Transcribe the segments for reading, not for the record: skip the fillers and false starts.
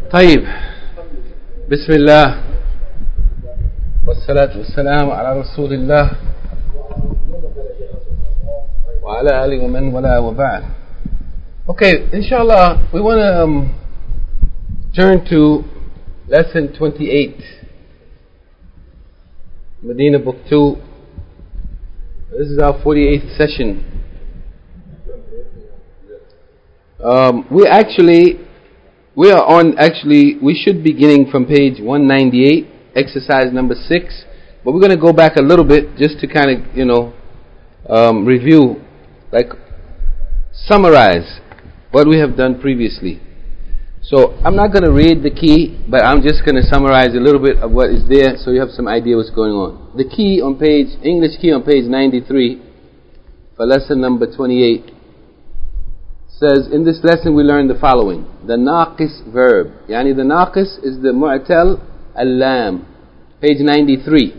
طيب، بسم الله والصلاة والسلام على رسول الله وعلى آله ومن والاه وبعد. Okay, inshallah, we want to turn to lesson 28, Medina Book 2. This is our 48th session. We should be beginning from page 198, exercise number 6, but we're going to go back a little bit just to kind of, review, summarize what we have done previously. So I'm not going to read the key, but I'm just going to summarize a little bit of what is there so you have some idea what's going on. The key on English key on page 93 for lesson number 28 says, in this lesson we learned the following. The naqis verb. Yani the naqis is the mu'tal al-lam. Page 93.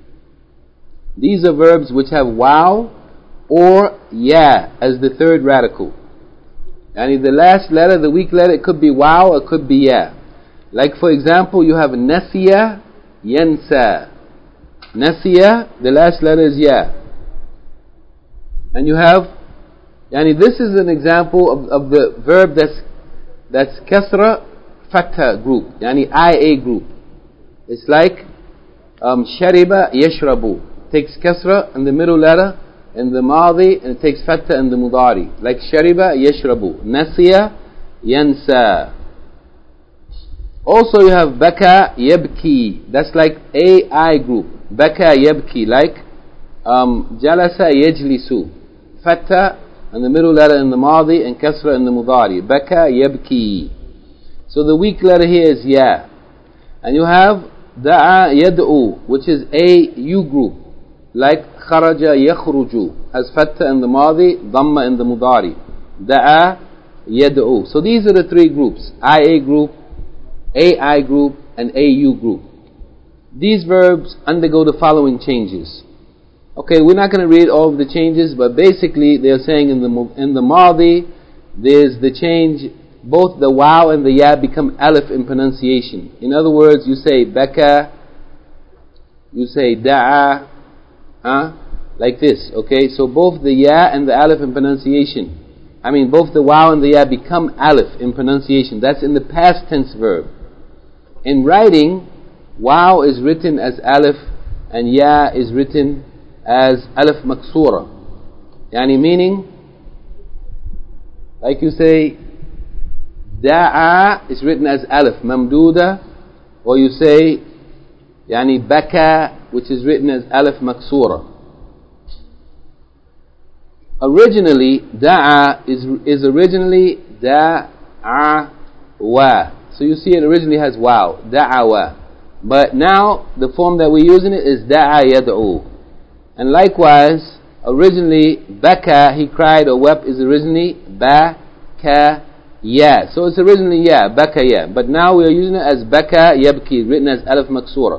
These are verbs which have waw or ya as the third radical. Yani the last letter, the weak letter, it could be waw or it could be ya. Like for example, you have nasiya, yansa. Nasiya, the last letter is ya. And you have, yani this is an example of the verb that's kasra fatha group, yani IA group. It's like shariba yashrabu. Takes kasra in the middle letter in the madi and it takes fatha in the mudari. Like shariba yashrabu. Nasiya yansa. Also you have baka yabki. That's like AI group. Baka yabki. Like jalasa yajlisu. Fatha and the middle letter in the madi and kasra in the mudari. Baka yabki. So the weak letter here is ya. And you have da'a yad'u, which is a u group. Like kharaja yakhruju. Has fatha in the madi, dhamma in the mudari. Da'a yad'u. So these are the three groups. IA group, AI group, and AU group. These verbs undergo the following changes. Okay, we're not going to read all of the changes, but basically they're saying in the Madi, there's the change, both the waw and the ya become alif in pronunciation. In other words, you say baka, you say da'a, like this, okay? So both the ya and the alif in pronunciation, both the waw and the ya become alif in pronunciation. That's in the past tense verb. In writing, waw is written as alif and ya is written as alif maksura. Yani meaning, like you say, da'a is written as alif mamduda, or you say, yani baka, which is written as alif maksura. Originally, da'a is originally da'a wa. So you see it originally has waw, da'awa. But now, the form that we're using it is da'a yad'u. And likewise, originally, baka, he cried or wept, is originally baka ya. So it's originally ya, baka ya. But now we are using it as baka yabki, written as alif maksura.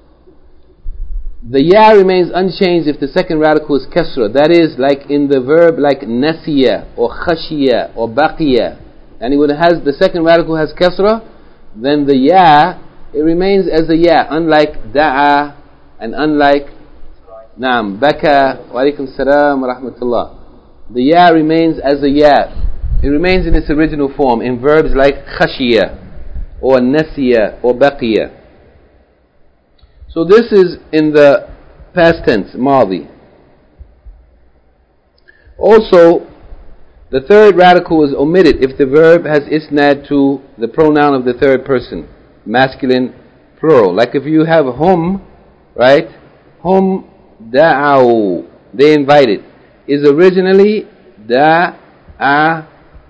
The ya remains unchanged if the second radical is kasra. That is, like in the verb like nasiya or khashiya or baqiya. And when it has the second radical has kasra, then the ya, it remains as a ya, unlike da'a and unlike baka, wa alaikum salam wa rahmatullah. The ya remains as a ya. It remains in its original form in verbs like khashiya or nasiya or baqiya. So this is in the past tense, madi. Also, the third radical is omitted if the verb has isnad to the pronoun of the third person, masculine, plural. Like if you have hum, right? Hum da'aw, they invited, is originally da'awu.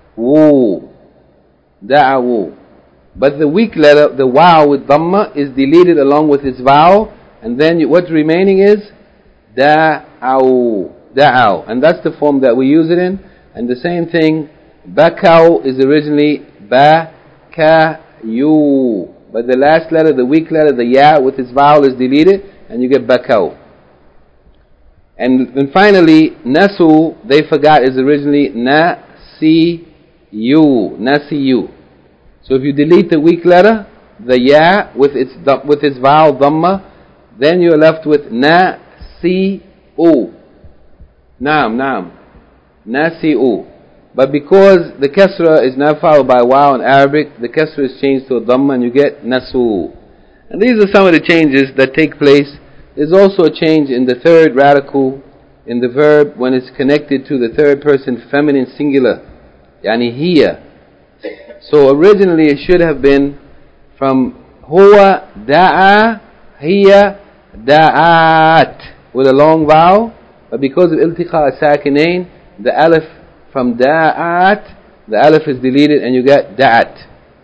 Da'awu. But the weak letter, the waw with dhamma, is deleted along with its vowel, and then what's remaining is da'aw. Da'aw. And that's the form that we use it in. And the same thing, bakaw is originally bakayu. But the last letter, the weak letter, the ya with its vowel is deleted, and you get bakaw. And then finally, nasu, they forgot, is originally nasiyu. Nasiyu. So if you delete the weak letter, the ya with its vowel dhamma, then you're left with na-si-u. Naam. Na-si-u. But because the kasra is now followed by waw in Arabic, the kasra is changed to a dhamma and you get nasu. And these are some of the changes that take place. There's also a change in the third radical in the verb when it's connected to the third person feminine singular, yani hiya. So originally it should have been from huwa da'a, hiya da'at, with a long vowel, but because of iltiqa sakinain, the alif from da'at, the alif is deleted and you get da'at.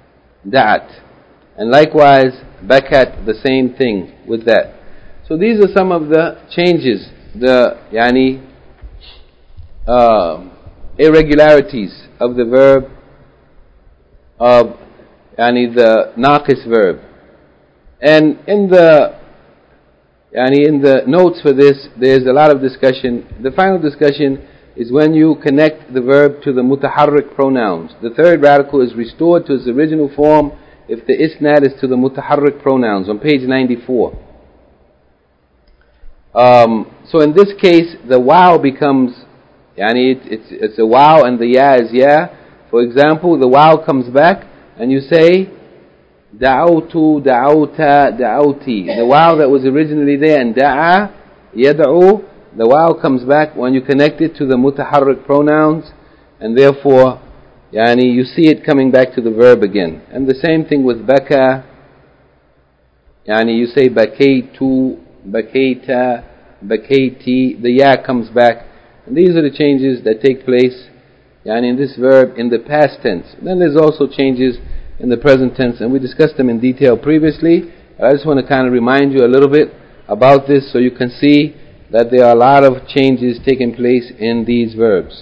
And likewise bakat, the same thing with that. So these are some of the changes, the irregularities of the verb, of the naqis verb. And in the notes for this, there's a lot of discussion. The final discussion is when you connect the verb to the mutaharrik pronouns. The third radical is restored to its original form if the isnad is to the mutaharrik pronouns on page 94. So in this case, the waw becomes, it's a waw and the ya is ya. For example, the waw comes back and you say da'awtu, da'awta, da'awti. The waw that was originally there in da'a, yad'u, the waw comes back when you connect it to the mutaharrik pronouns, and therefore you see it coming back to the verb again. And the same thing with baka, you say bakaytu, bakayta, bakayti, the ya comes back. And these are the changes that take place in this verb in the past tense. Then there's also changes in the present tense, and we discussed them in detail previously. I just want to kind of remind you a little bit about this so you can see that there are a lot of changes taking place in these verbs.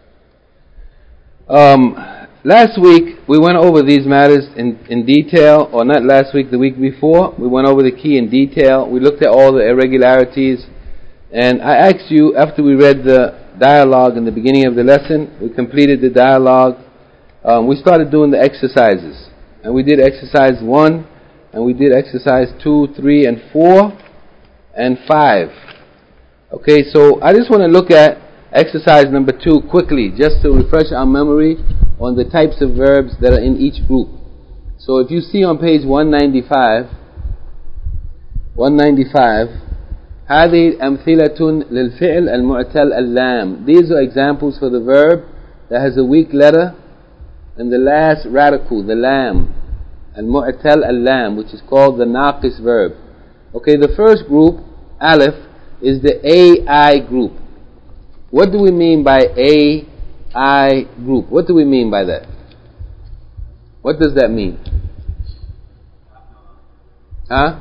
Last week we went over these matters in detail, or not last week, the week before. We went over the key in detail. We looked at all the irregularities, and I asked you, after we read the dialogue in the beginning of the lesson, we completed the dialogue, we started doing the exercises, and we did exercise 1, and we did exercise 2, 3, and 4, and 5. Okay, so I just want to look at exercise number 2 quickly, just to refresh our memory on the types of verbs that are in each group. So if you see on page 195, هذه أمثلة للفعل المعتل اللام. These are examples for the verb that has a weak letter in the last radical, the lam, المعتل اللام, which is called the naqis verb. Okay, the first group, alif, is the AI group. What do we mean by AI group? What do we mean by that? What does that mean? Huh?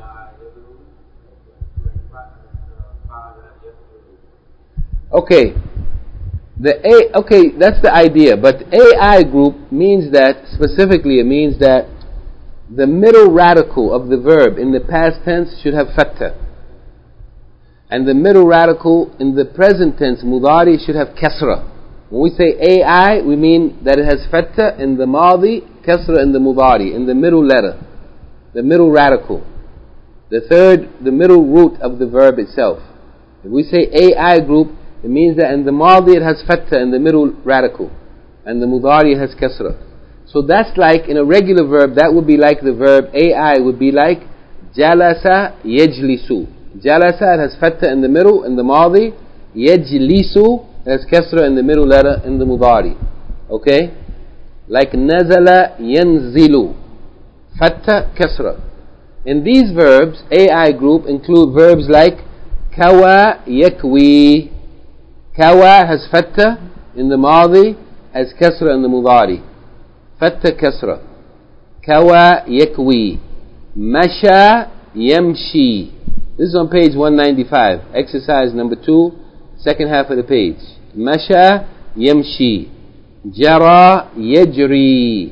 Okay. Okay, that's the idea. But AI group means that, specifically, it means that the middle radical of the verb in the past tense should have fatha. And the middle radical in the present tense, mudari, should have kasra. When we say AI, we mean that it has fatha in the madi, kasra in the mudari, in the middle letter, the middle radical, the middle root of the verb itself. If we say AI group, it means that in the madi it has fatha in the middle radical, and the mudari has kasra. So that's like, in a regular verb, that would be like the verb AI would be like jalasa yajlisu. Jalasa, it has fatha in the middle, in the madi. Yajlisu, it has kasra in the middle letter, in the mudari. Okay? Like nazala yanzilu. Fatha, kasra. In these verbs, AI group include verbs like kawa yakwi. Kawa has fatha in the madi, has kasra in the mudari. Fatha, kasra. Kawa yakwi. Masha yamshi. This is on page 195, exercise number 2, second half of the page. Masha yamshi. Jara yajri.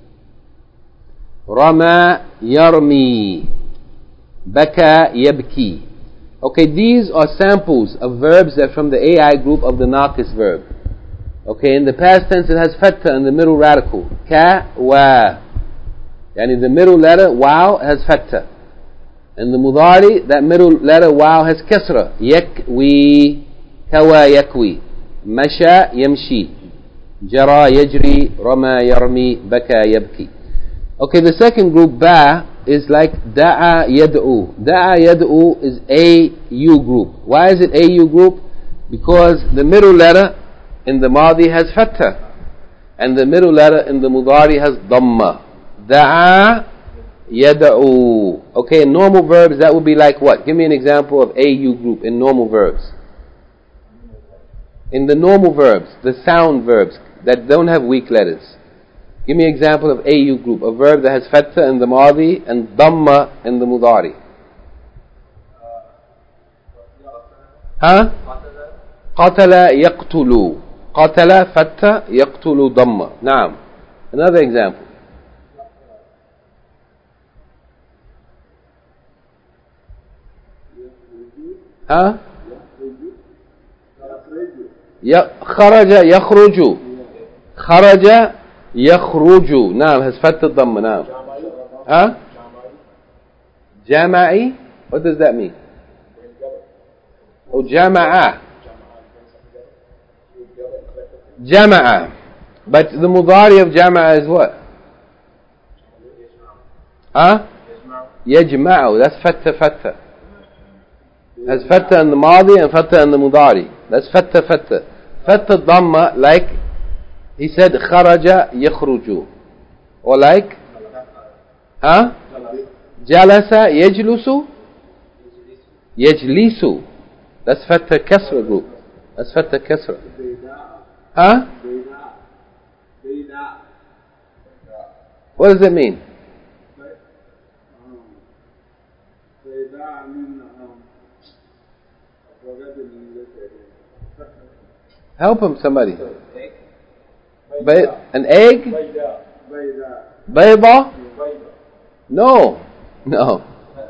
Rama yarmi. Baka yabki. Okay, these are samples of verbs that are from the AI group of the naqis verb. Okay, in the past tense it has fatha in the middle radical, كوا. يعني the middle letter wow has fatha. And the mudari, that middle letter wow has kasra. يكوي كوا يكوي. مشى يمشي. جرى يجري. رمى يرمي. بكى يبكي. Okay, the second group ba is like da'a yad'u. Da'a yad'u is AU group. Why is it AU group? Because the middle letter in the madi has fatha. And the middle letter in the mudari has dhamma. Da'a yad'u. Okay, in normal verbs that would be like what? Give me an example of AU group in normal verbs. In the normal verbs, the sound verbs that don't have weak letters. Give me an example of AU group, a verb that has fatha in the madi and dhamma in the mudari. Huh? قتل يقتل. قتل fatha يقتل dhamma. نعم. Another example. Huh? خرج يخرج. خرج يخرج. نعم, has fatha dhamma. نعم. Huh? جمعي. What does that mean? Oh, جمع. جمع. But the mudari of جمع is what? Huh? يجمع. That's fatha fatha. Has fatha in the madi and fatha in the mudari. That's fatha fatha. Fatha dhamma, like he said kharaja yakhruju. Or like huh? Jalasa yajlusu yajlisu. That's fatha kasra group. That's fatha kasra. Huh? What does it mean? Help him, somebody. An egg? Bayda? No. No.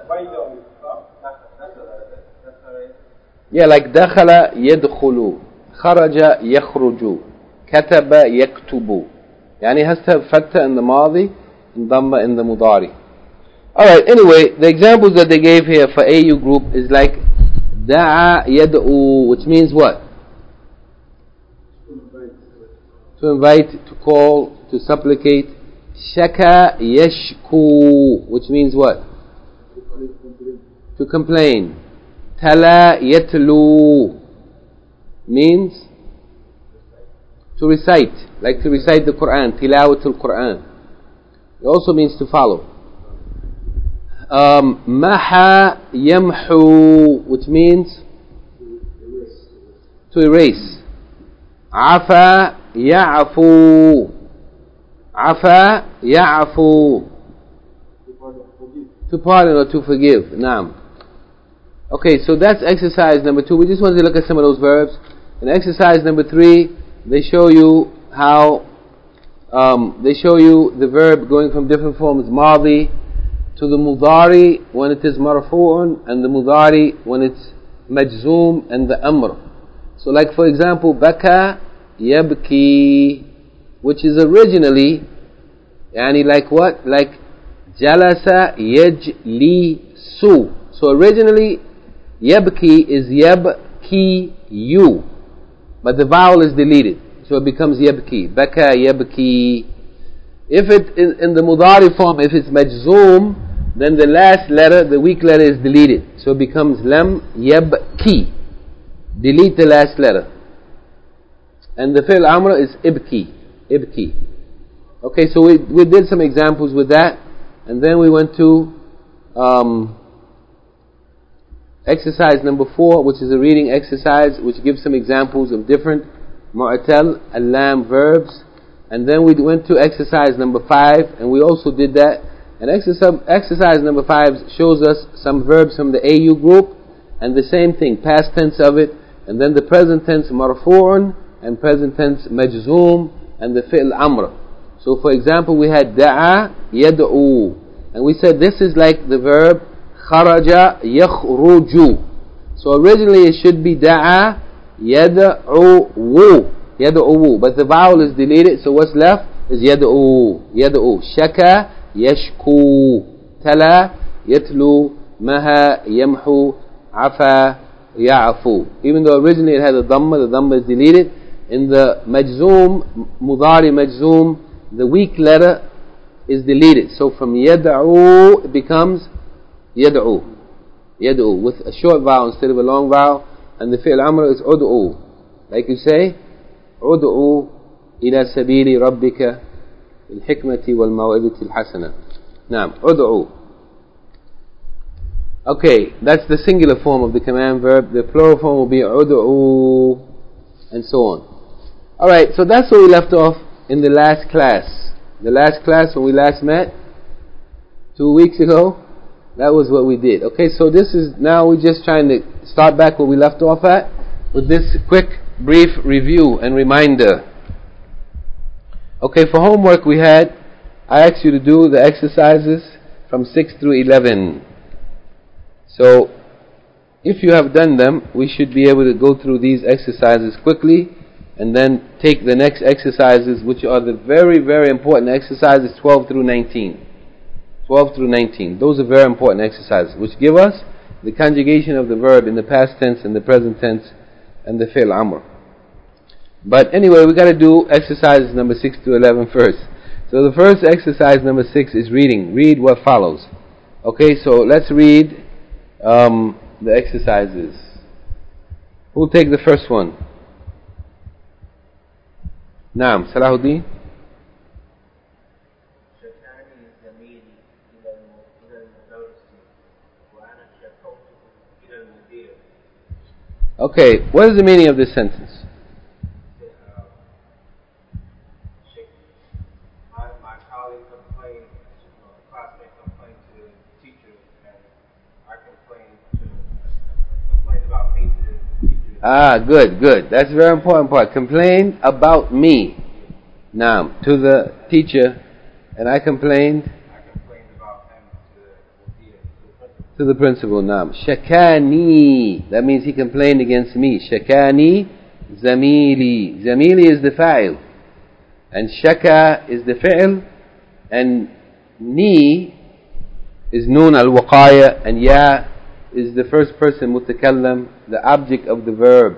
Yeah, like dakhala yadkhulu. Kharaja yakhruju. Kataba yaktubu. Yani has to have fatha in the madi and dhamma in the mudari. Alright, anyway, the examples that they gave here for AU group is like da'a yad'u, which means what? To invite, to call, to supplicate. Shaka yashku, which means what? To complain. Tala yatlu means to recite, like to recite the Quran, tilawatul Quran. It also means to follow. Maha yamhu, which means to erase. Afa ya'fu. Afa ya'fu. To pardon or to forgive. Naam. Okay, so that's exercise number 2. We just wanted to look at some of those verbs. In exercise number 3, they show you how they show you the verb going from different forms, madi to the mudari when it is marfu'un, and the mudari when it's majzoom and the amr. So like for example, baka yabki, which is originally yani like what? Like jalasa yajlisu. So originally yabki is yabki you, but the vowel is deleted, so it becomes yabki. Baka yabki. If it in the mudari form, if it's majzoom, then the last letter, the weak letter, is deleted, so it becomes lam yabki. Delete the last letter. And the fi'l amr is ibki. Ibki. Okay, so we did some examples with that, and then we went to exercise number 4, which is a reading exercise which gives some examples of different mu'tal al-lam verbs. And then we went to exercise number 5, and we also did that. And exercise number 5 shows us some verbs from the AU group, and the same thing, past tense of it, and then the present tense marfu'un, and present tense majzoom, and the fi'l amr. So for example, we had da'a yad'u, and we said this is like the verb kharaja yakhruju. So originally it should be da'a yad'u, yad'u, but the vowel is deleted, so what's left is يدعو. يدعو. شكا يشكو. تلا يتلو. مها يمحو. عفا يعفو. Even though originally it had a dhamma, the dhamma is deleted. In the majzoom, mudari majzoom, the weak letter is deleted. So from yad'u it becomes yad'u. Yad'u with a short vowel instead of a long vowel. And the fi'l amr is ud'u. Like you say, ud'u ila sabili rabbika al-hikmati wal-maw'idati al-hasana. Naam, ud'u. Okay, that's the singular form of the command verb. The plural form will be ud'u, and so on. Alright, so that's where we left off in the last class. The last class when we last met, 2 weeks ago, that was what we did. Okay, so this is, now we're just trying to start back where we left off at, with this quick, brief review and reminder. Okay, for homework I asked you to do the exercises from 6 through 11. So, if you have done them, we should be able to go through these exercises quickly, and then take the next exercises, which are the very, very important exercises, 12 through 19. 12 through 19. Those are very important exercises, which give us the conjugation of the verb in the past tense and the present tense and the fi'l amr. But anyway, we got to do exercises number 6 to 11 first. So the first exercise, number 6, is reading. Read what follows. Okay, so let's read the exercises. Who'll take the first one? نعم صلاح الدين. Okay, what is the meaning of this sentence? My colleague complained, classmate complained to the teacher, and I complained about me to the teacher. Ah, good. That's a very important part. Complain about me. Now, to the teacher, and I complained about him to the principal. Now, shakani, that means he complained against me. Shakani zamili. Zamili is the fa'il, and shaka is the fi'il, and ni is noon al-waqaya, and ya is the first person mutakallam, the object of the verb.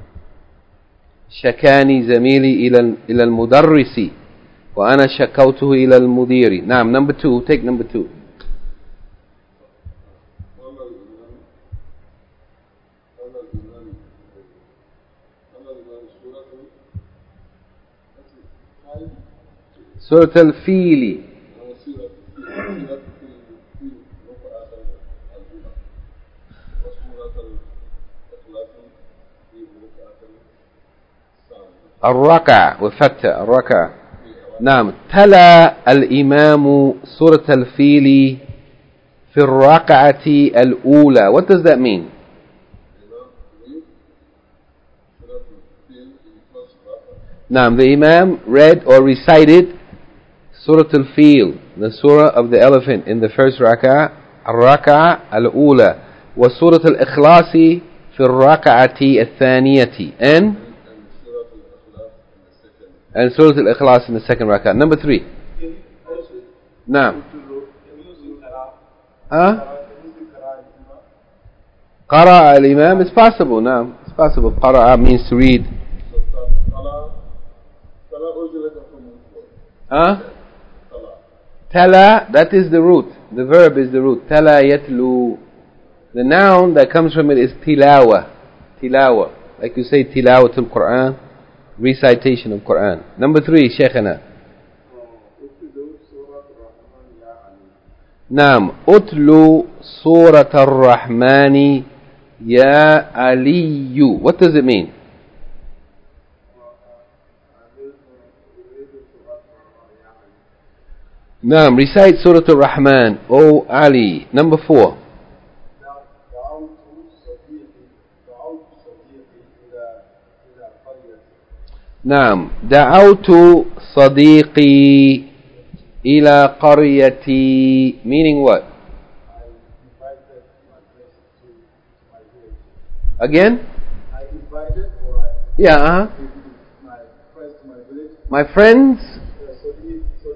شكاني زميلي إلى المدرس وأنا شكوته إلى المدير. نعم, number 2. Take number 2. سورة الفيل. الركع وفتح الركع. نعم, تلا الإمام سورة الفيل في الركعة الأولى. What does that mean? نعم, the Imam read or recited Surah Al-Fil, the surah of the elephant, in the first rak'ah, الركعة الأولى, وسورة الإخلاص في الركعة الثانية, and Surah Al-Ikhlas in the second rak'ah. Number 3. Naam. Qara'a al-imam is possible. Naam, it's possible. Qara'a means to read. Tala, that is the root. The verb is the root. Tala yatlu. The noun that comes from it is tilawa. Tilawa. Like you say, tilawatul Quran. Recitation of Quran. Number 3, Shaykhana. Naam. Utlu Surat Ar-Rahmani Ya Aliyu. What does it mean? Naam. Recite Surat Ar-Rahman, O Ali. Number 4. نعم, دعوت صديقي إلى قريتي, meaning what? I invited my friends to my village. Again? I invited or yeah, my friends to my village. My friends? So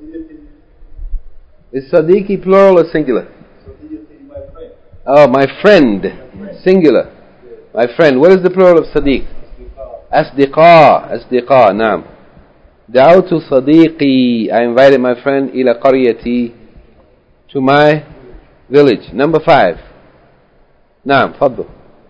Is Sadiqi plural or singular? Sadiqi, my friend. Oh, my friend. Singular. My friend. What is the plural of Sadiq? أصدقاء. أصدقاء. نعم. دعوت صديقي. I invited my friend إلى قريتي, to my village. Number 5. نعم. فضل.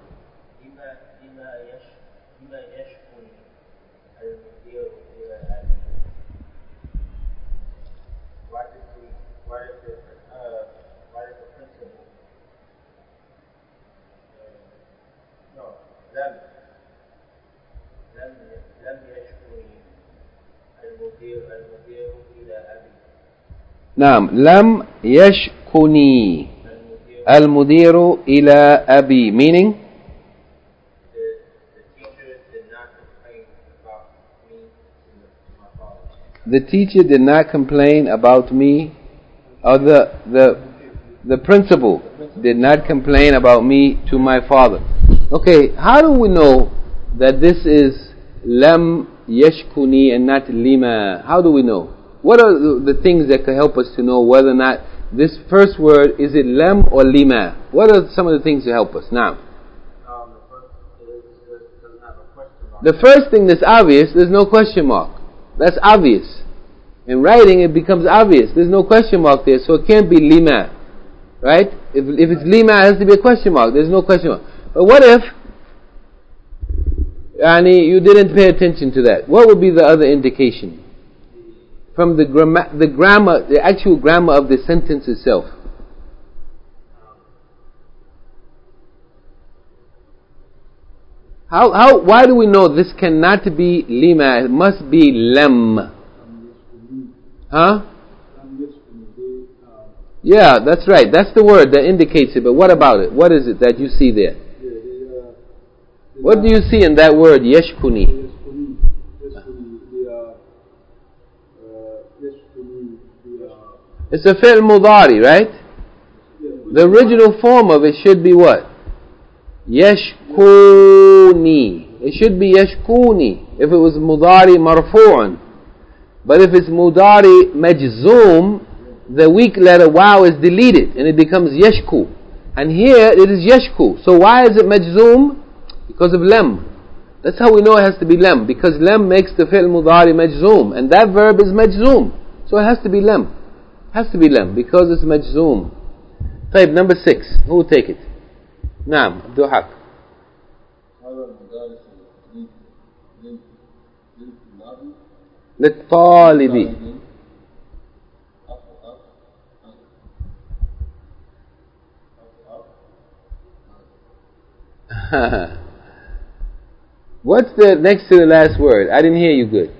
نعم. لم يشكني المدير إلى أبي. Meaning? The teacher did not complain about me, or the principal did not complain about me to my father. Okay, how do we know that this is lam yashkuni and not lima? How do we know? What are the things that could help us to know whether or not this first word, is it lam or lima? What are some of the things to help us? Now, the first thing that's obvious, there's no question mark. That's obvious. In writing, it becomes obvious. There's no question mark there, so it can't be lima, right? If it's lima, it has to be a question mark. There's no question mark. But what if, you didn't pay attention to that? What would be the other indication? From the grammar, the actual grammar of the sentence itself. Why do we know this cannot be lima? It must be lam. Huh? Yeah, that's right. That's the word that indicates it. But what about it? What is it that you see there? What do you see in that word, yashkuni? It's a fi'l mudari, right? The original form of it should be what? Yashkuni. It should be yashkuni if it was mudari marfu'an. But if it's mudari majzoom, the weak letter waw is deleted and it becomes yashku. And here it is yashku. So why is it majzoom? Because of lam. That's how we know it has to be lam. Because lam makes the fi'l mudari majzoom. And that verb is majzoom. So it has to be lam. Has to be lam because it's majzoom. طيب, number 6. Who will take it? نعم, عبد الحق. للطالب. What's the next to the last word? I didn't hear you good.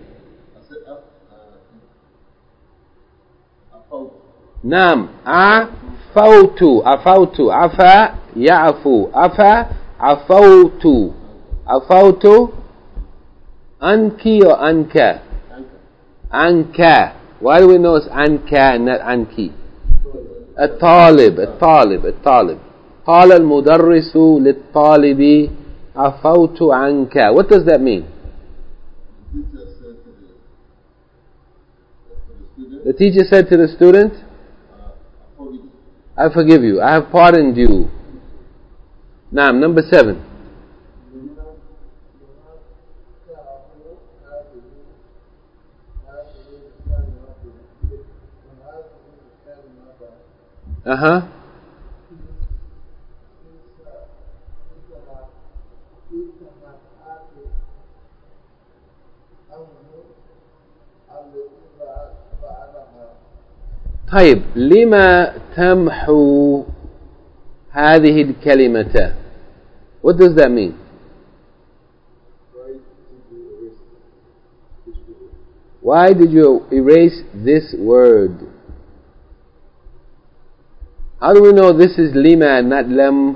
نعم. عفوت. عفوت. عفا يعفو. عفا عفوت. عفوت. أنكي or أنكا? أنكا. Why do we know it's أنكا and not أنكي? الطالب. الطالب. الطالب. قال المدرس للطالب عفوت عنك. What does that mean? The teacher said to the student, I forgive you. I have pardoned you. Now, number 7. طيب, لما تمحو هذه الكلمة? What does that mean? Why did you erase this word? How do we know this is lima and not lam?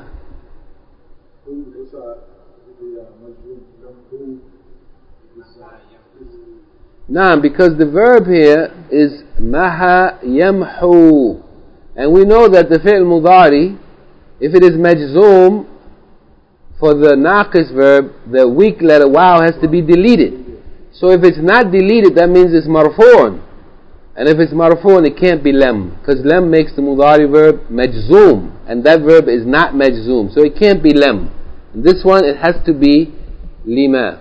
Nah, because the verb here is maha yamhu, and we know that the fi'l mudari, if it is majzoom, for the naqis verb, the weak letter waw has to be deleted. So if it's not deleted, that means it's marfu'un. And if it's marfu'un, it can't be lam, because lam makes the mudari verb majzoom, and that verb is not majzoom, so it can't be lam. And this one, it has to be lima.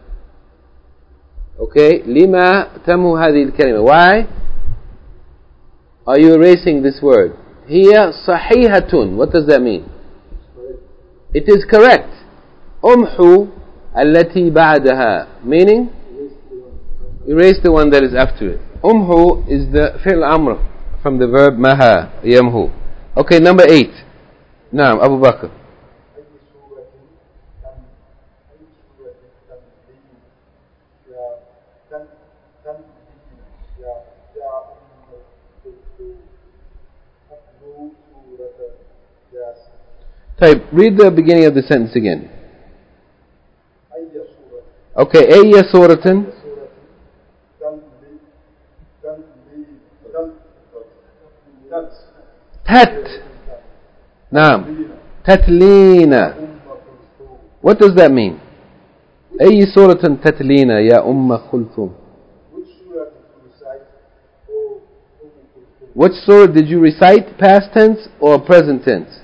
Okay, lima tamu hadhihi al-kalima. Why are you erasing this word? Hiya sahihatun. What does that mean? It is correct. Umhu allati ba'daha, meaning erase the one that is after it. Umhu is the fi'l amr from the verb maha, yamhu. Okay, number 8. Naam, Abu Bakr. Type, read the beginning of the sentence again. Okay, ayya suratan. Tat. Naam. Tatlina. What does that mean? Ayya suratan tatlina ya Umma Kulthum. Which surah did you recite? Past tense or present tense?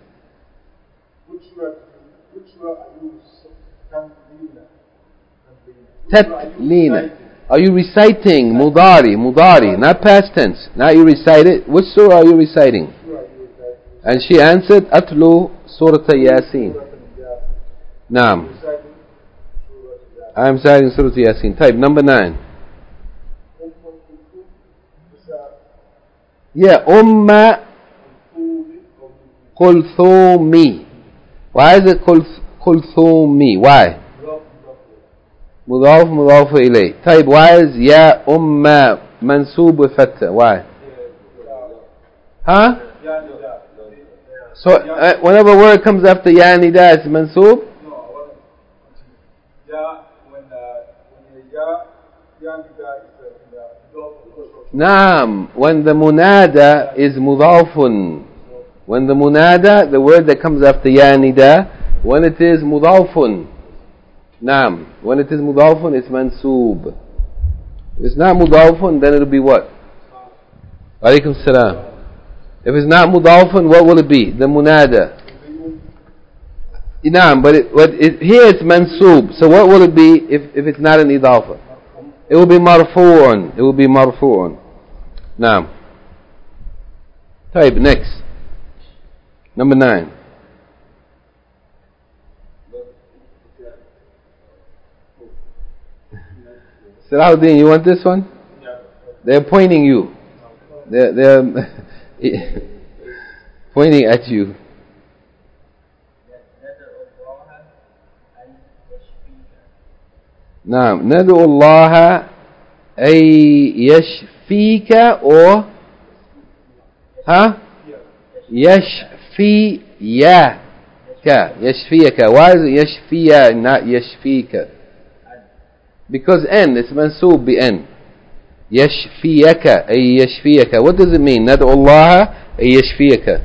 Tatlina. Are you reciting mudari, not past tense? Now you recite it. Which surah are you reciting? And she answered, Atlu Surah Yasin. Naam. I am reciting Surah Yasin. Type number 9. Yeah, Umma Kulthumi. Why is it Kulthumi? Why? مضاف مضاف إليه. طيب, why is يا أم منسوب وفتح? Why? Huh? So whenever word comes after ya nida, it's mansub? Naam. When the munada is mudafun. When the munada, the word that comes after ya nida, when it is mudafun. Naam. When it is mudafun, it's mansoob. If it's not mudafun, then it'll be what? Alaykum salam. If it's not mudafun, what will it be? The munada. Naam, but here it's mansoob. So what will it be if it's not an idafa? It will be marfu'un. It will be marfu'un. Naam. Type, next. Number 9. Salahuddin, you want this one? They're pointing you. They're pointing at you. Naam. Nadu Allah ay yashfika or yashfiyaka. Yashfiyaka. Why is it yashfiya and not yashfika? Because N, it's mansoob bi N. Yashfiyaka ay yashfiyaka. What does it mean? Nadu Allah ay yashfiyaka.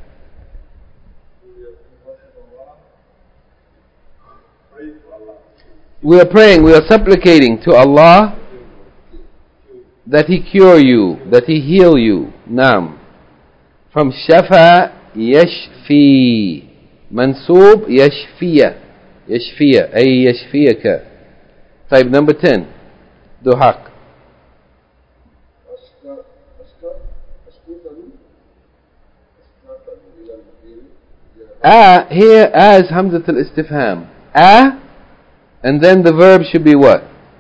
We are praying, we are supplicating to Allah that He cure you, that He heal you. Naam. From shafa yashfi. Mansoob yashfiya. Yashfiya ay yashfiyaka. Type number 10. Duhaq. Here is Hamzat al-Istifham. And then the verb should be what?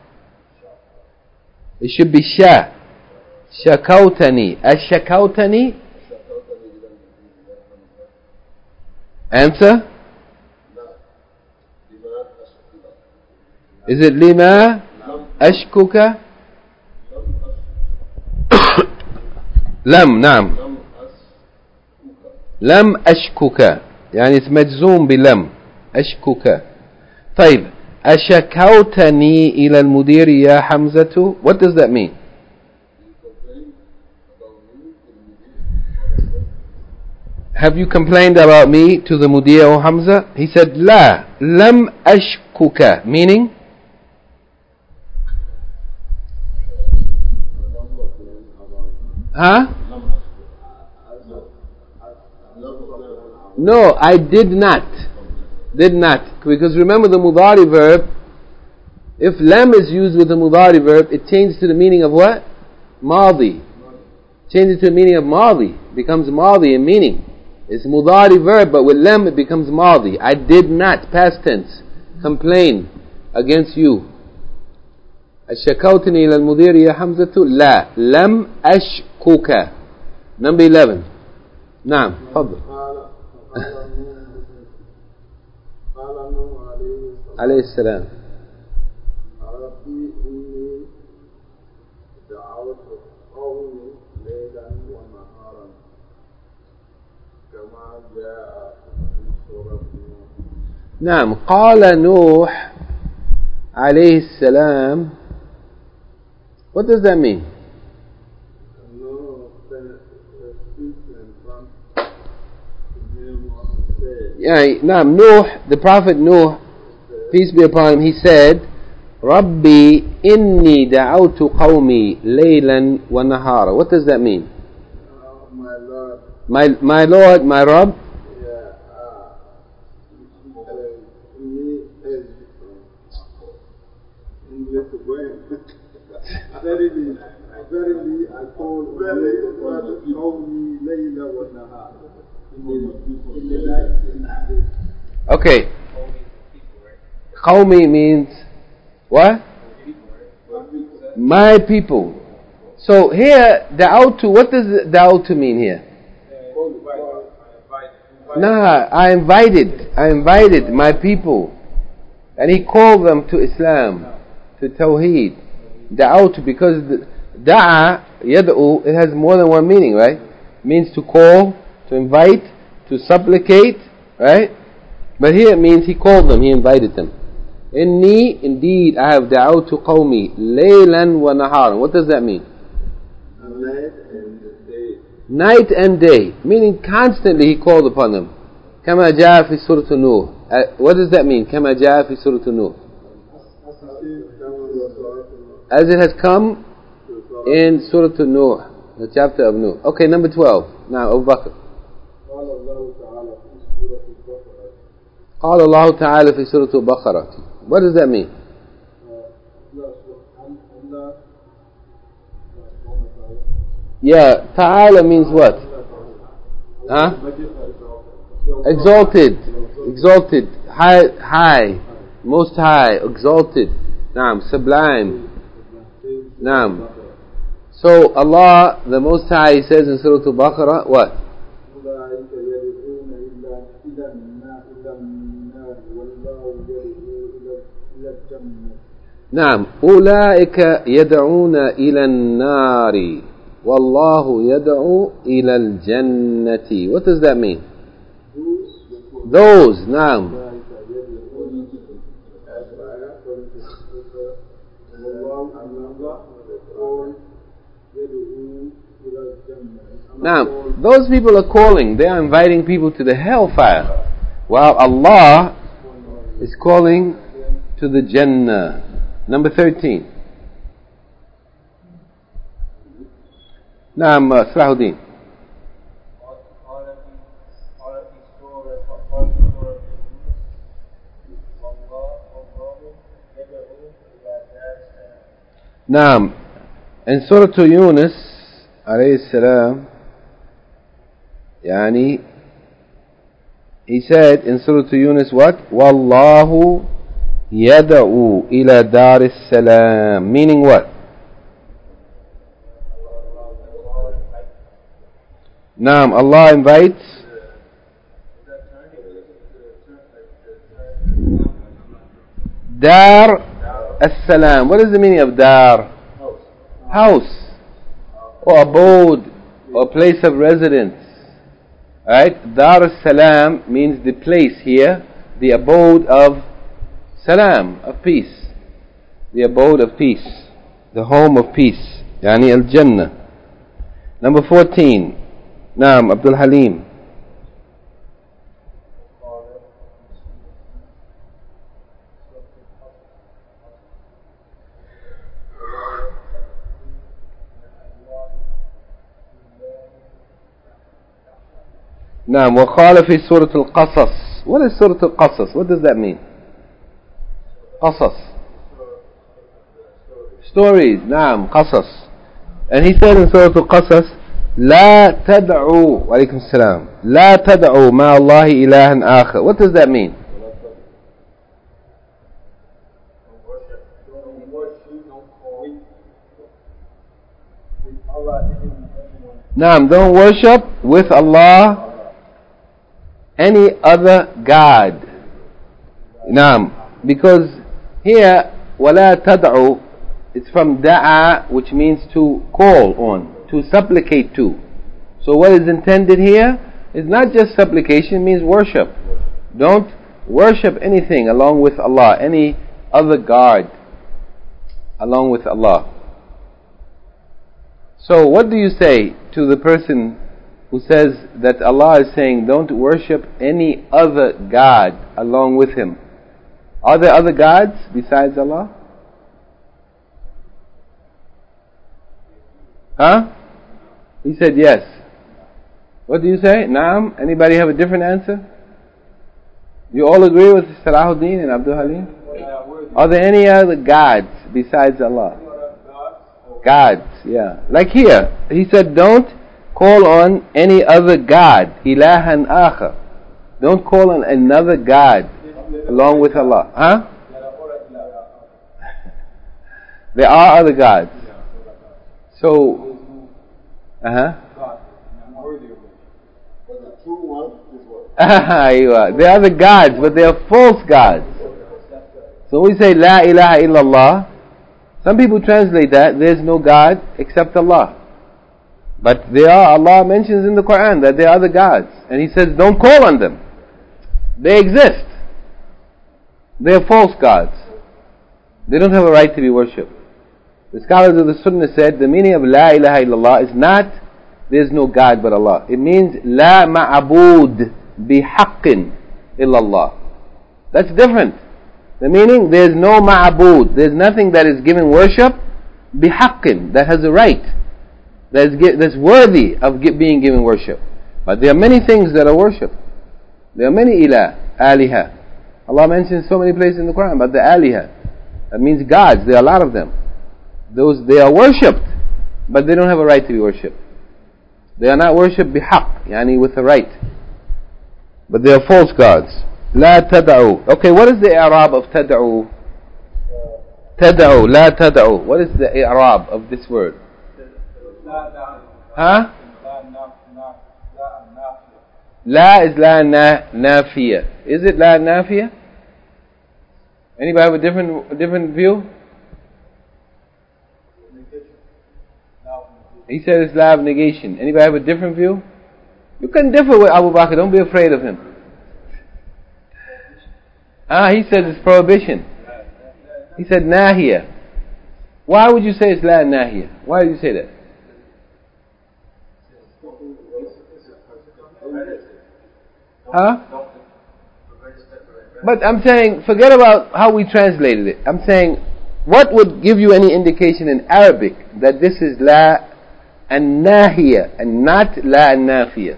It should be sha. Shakautani. Ashakautani? Answer? Is it lima ashkuka? Lam, naam. Lam ashkuka. يعني it's مجزوم بلم. أشكك. طيب. أشكوتني إلى المدير يا حمزة. What does that mean? Have you complained about me to the mudir O Hamza? He said لا لم أشكك, meaning Huh? No, I did not. Did not. Because remember the mudari verb, if lam is used with the mudari verb, it changes to the meaning of what? Madi. Changes to the meaning of madi. Becomes madi in meaning. It's mudari verb, but with lam it becomes madi. I did not, past tense, complain against you. أشكوتني إلى المدير يا حمزة لا لم أشكوك. Number 11. نعم تفضل. عليه السلام. ربي إني دعوت قومي ليلا ونهارا كما جاء في سورة نوح. نعم قال نوح عليه السلام. What does that mean? Yeah, Nuh, the Prophet Nuh, peace be upon him, he said, Rabbi inni da'awtu qawmi laylan wa nahara. What does that mean? My Lord. My Lord, my Rabb? Verily, I call qawmi layla wa nahara. Okay. Qawmi means what? My people. So here, da'awtu, what does da'awtu mean here? Nah, I invited my people. And he called them to Islam, to Tawheed. Da'awtu, because da'a, yad'u, it has more than one meaning, right? It means to call, to invite, to supplicate, right? But here it means he called them, he invited them. Inni, indeed, I have da'awtu qawmi laylan wa naharan. What does that mean? Night and day. Night and day, meaning constantly he called upon them. Kama ja'a fi surah Nuh. What does that mean? Kama ja'a fi surah Nuh. As it has come in Surah Nuh, the chapter of Nuh. Okay, number 12. Now, Abu Bakr. قال الله تعالى في سورة البقرة. What does that mean? Yeah, ta'ala means what? Huh? Exalted, high, most high, exalted. Naam, sublime. Naam. So Allah, the Most High, says in Surah Al-Baqarah, what? نعم أولئك يدعون إلى النار والله يدعو إلى الجنة. What does that mean? Those, نعم. Now, those people are calling, they are inviting people to the hellfire, while Allah is calling to the Jannah. Number 13. Naam, Salahuddin. Naam, in Surah Yunus, alayhi salam, يعني, he said in Surah Yunus what? Wallahu yada'u ila dar salam. Meaning what? Naam, Allah invites Dar as-Salam. What is the meaning of Dar? House, or abode, or place of residence. Right? Dar as-Salam means the place here, the abode of Salam, of peace. The abode of peace, the home of peace. Yani al-Jannah. Number 14. Naam, Abdul Halim. نعم. وقال في سورة القصص. What is سورة القصص? What does that mean? قصص. Stories. نعم. قصص. And he said in سورة القصص لا تدعوا وعليكم السلام لا تدعوا مع الله إلها آخر. What does that mean? نعم. Don't worship with Allah any other God. نعم. Because here ولا تدعوا, it's from da'a, which means to call on, to supplicate to. So what is intended here is not just supplication, it means worship. Don't worship anything along with Allah, any other God along with Allah. So what do you say to the person who says that Allah is saying don't worship any other God along with Him? Are there other gods besides Allah? Huh? He said yes. What do you say? Naam? Anybody have a different answer? You all agree with Salahuddin and Abdul Halim? Are there any other gods besides Allah? Gods, yeah. Like here, he said don't call on any other God. Ilahan akhar. Don't call on another God along with Allah. Huh? There are other gods. So, they are the gods, but they are false gods. So we say La ilaha illallah. Some people translate that there is no God except Allah. But Allah mentions in the Quran that there are other gods, and He says don't call on them. They exist. They are false gods. They don't have a right to be worshipped. The scholars of the Sunnah said the meaning of La ilaha illallah is not there is no God but Allah. It means La ma'abud bihaqqin illallah. That's different. The meaning, there is no ma'abud, there is nothing that is given worship bihaqqin, that has a right, that's worthy of being given worship. But there are many things that are worshipped. There are many aliha. Allah mentions so many places in the Quran about the aliha. That means gods. There are a lot of them. They are worshipped, but they don't have a right to be worshipped. They are not worshipped bihaq, yani with a right. But they are false gods. لا تدعوا. Okay, what is the i'rab of تدعوا? تدعوا, لا تدعوا. What is the i'rab of this word? Huh? La is la nafiya. Is it la nafiya? Anybody have a different view? He said it's la of negation. Anybody have a different view? You can differ with Abu Bakr. Don't be afraid of him. He said it's prohibition. He said nahiya. Why would you say it's la nahiya? Why did you say that? Huh? But I'm saying, forget about how we translated it. I'm saying, what would give you any indication in Arabic that this is la and nahiya and not la and nafiya?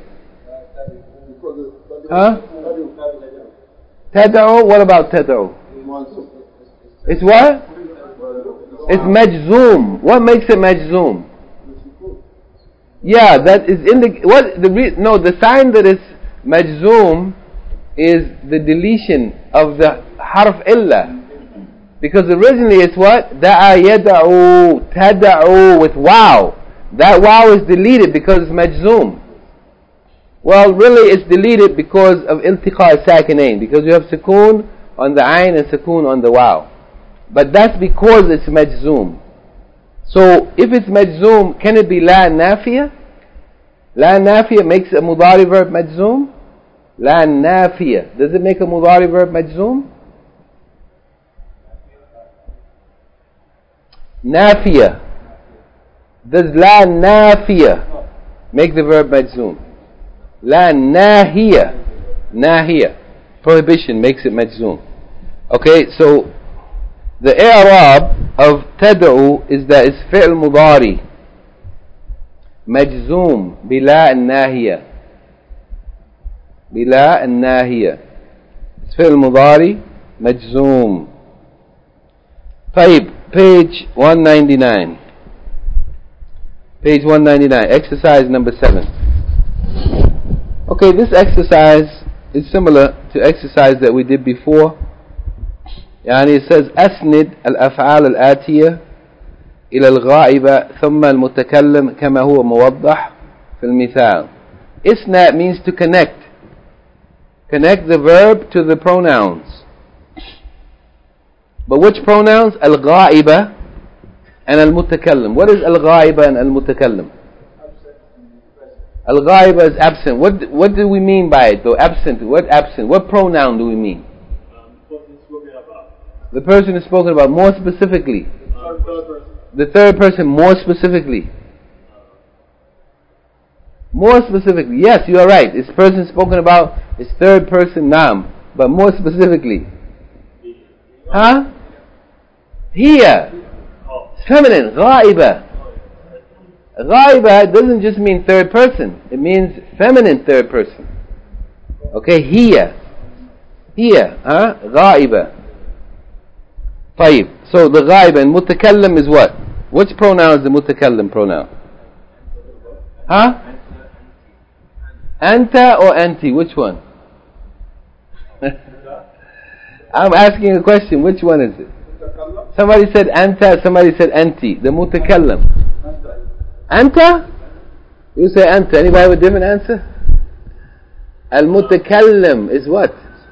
Huh? Tad'u, what about tad'u? It's what? It's majzoom. What makes it majzoom? Yeah, that is the sign that it's majzoom is the deletion of the harf illa. Because originally it's what? Da'a yada'u, tada'u with waw. That waw is deleted because it's majzoom. Well, really it's deleted because of iltiqa sakinain, because you have sukoon on the ayn and sukoon on the waw. But that's because it's majzoom. So if it's majzoom, can it be la nafiya? La nafiya makes a mudari verb majzoom? La nafiya, does it make a mudari verb majzoom? Nafiya. Does la nafiya make the verb majzoom? La nahiya. Nahiya. Prohibition makes it majzoom. Okay, so the i'rab of tad'u is that it's fi'l mudari majzoom bila nahiya. بلا الناهية. فعل مضاري مجزوم. طيب, page 199. Page 199, exercise number 7. Okay, this exercise is similar to exercise that we did before. يعني it says أسند الأفعال الآتية إلى الغائبة ثم المتكلم كما هو موضح في المثال. إسناد means to connect. Connect the verb to the pronouns. But which pronouns? الغائبة and المتكلم. What is الغائبة and المتكلم? الغائبة is absent. What do we mean by it though? Absent. What absent? What pronoun do we mean? The person is spoken about more specifically. The third person more specifically. More specifically. Yes, you are right. This person spoken about is third person naam. But more specifically. Huh? Here. Feminine. غائبة. غائبة doesn't just mean third person. It means feminine third person. Okay, here. Here. Huh? غائبة. طيب. So the غائبة and متكلم is what? Which pronoun is the متكلم pronoun? Huh? Anta or anti? Which one? I'm asking a question. Which one is it? Somebody said anta, somebody said anti. The mutakallim. Anta? You say anta. Anybody have a different answer? Al-mutakallim is what?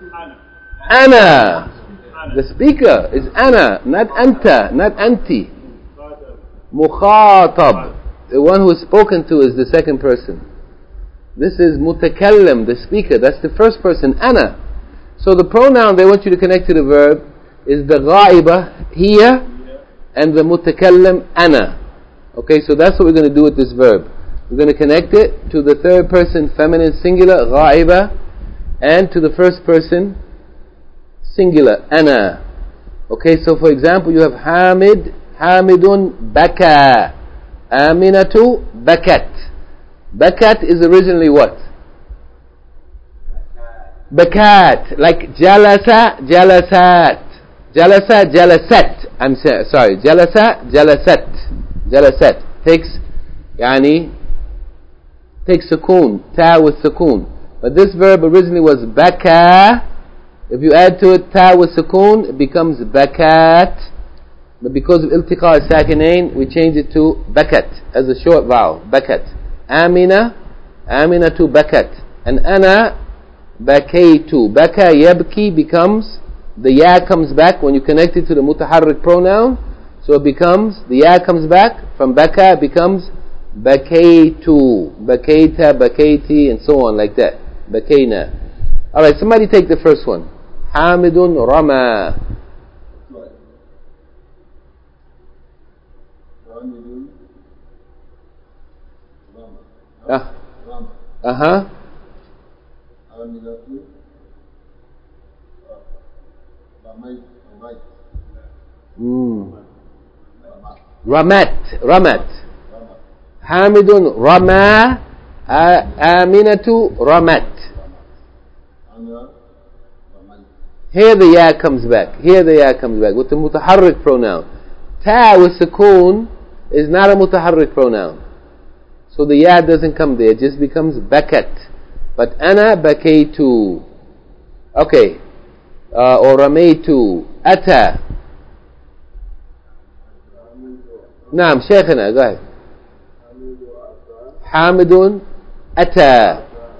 Ana. The speaker is ana, not anta, not anti. Mukhatab. The one who is spoken to is the second person. This is mutakallim, the speaker. That's the first person, ana. So the pronoun they want you to connect to the verb is the ghaiba, here, and the mutakallim, ana. Okay, so that's what we're going to do with this verb. We're going to connect it to the third person feminine singular, ghaiba, and to the first person singular, ana. Okay, so for example, you have Hamid, Hamidun baka, Aminatu bakat. Bakat is originally what? Bakat, like jalasa, jalasat. Jalasa, jalasat. I'm sorry, jalasa, jalasat. Jalasat takes, yani, takes sukoon, ta with sukoon. But this verb originally was baka. If you add to it ta with sukoon, it becomes bakat. But because of iltiqa sakinain, we change it to bakat as a short vowel. Bakat. Amina, Aminatu bakat. And ana, bakaytu. Baka yabki becomes, the ya comes back when you connect it to the mutaharrik pronoun. So it becomes, the ya comes back from baka, it becomes bakaytu, bakayta, bakayti, and so on like that. Bakayna. Alright, somebody take the first one. Hamidun Rama. Uh-huh. Ramat. Hamidun Rama. Aminatu Ramat. Here the ya comes back. Here the ya comes back with the mutaharrik pronoun. Ta with sukoon is not a mutaharrik pronoun. So the ya doesn't come there. It just becomes bakat. But ana bakaytu. Okay. Or ramaytu. Ata. Naam, Shaykhana, go ahead. Hamidun ata.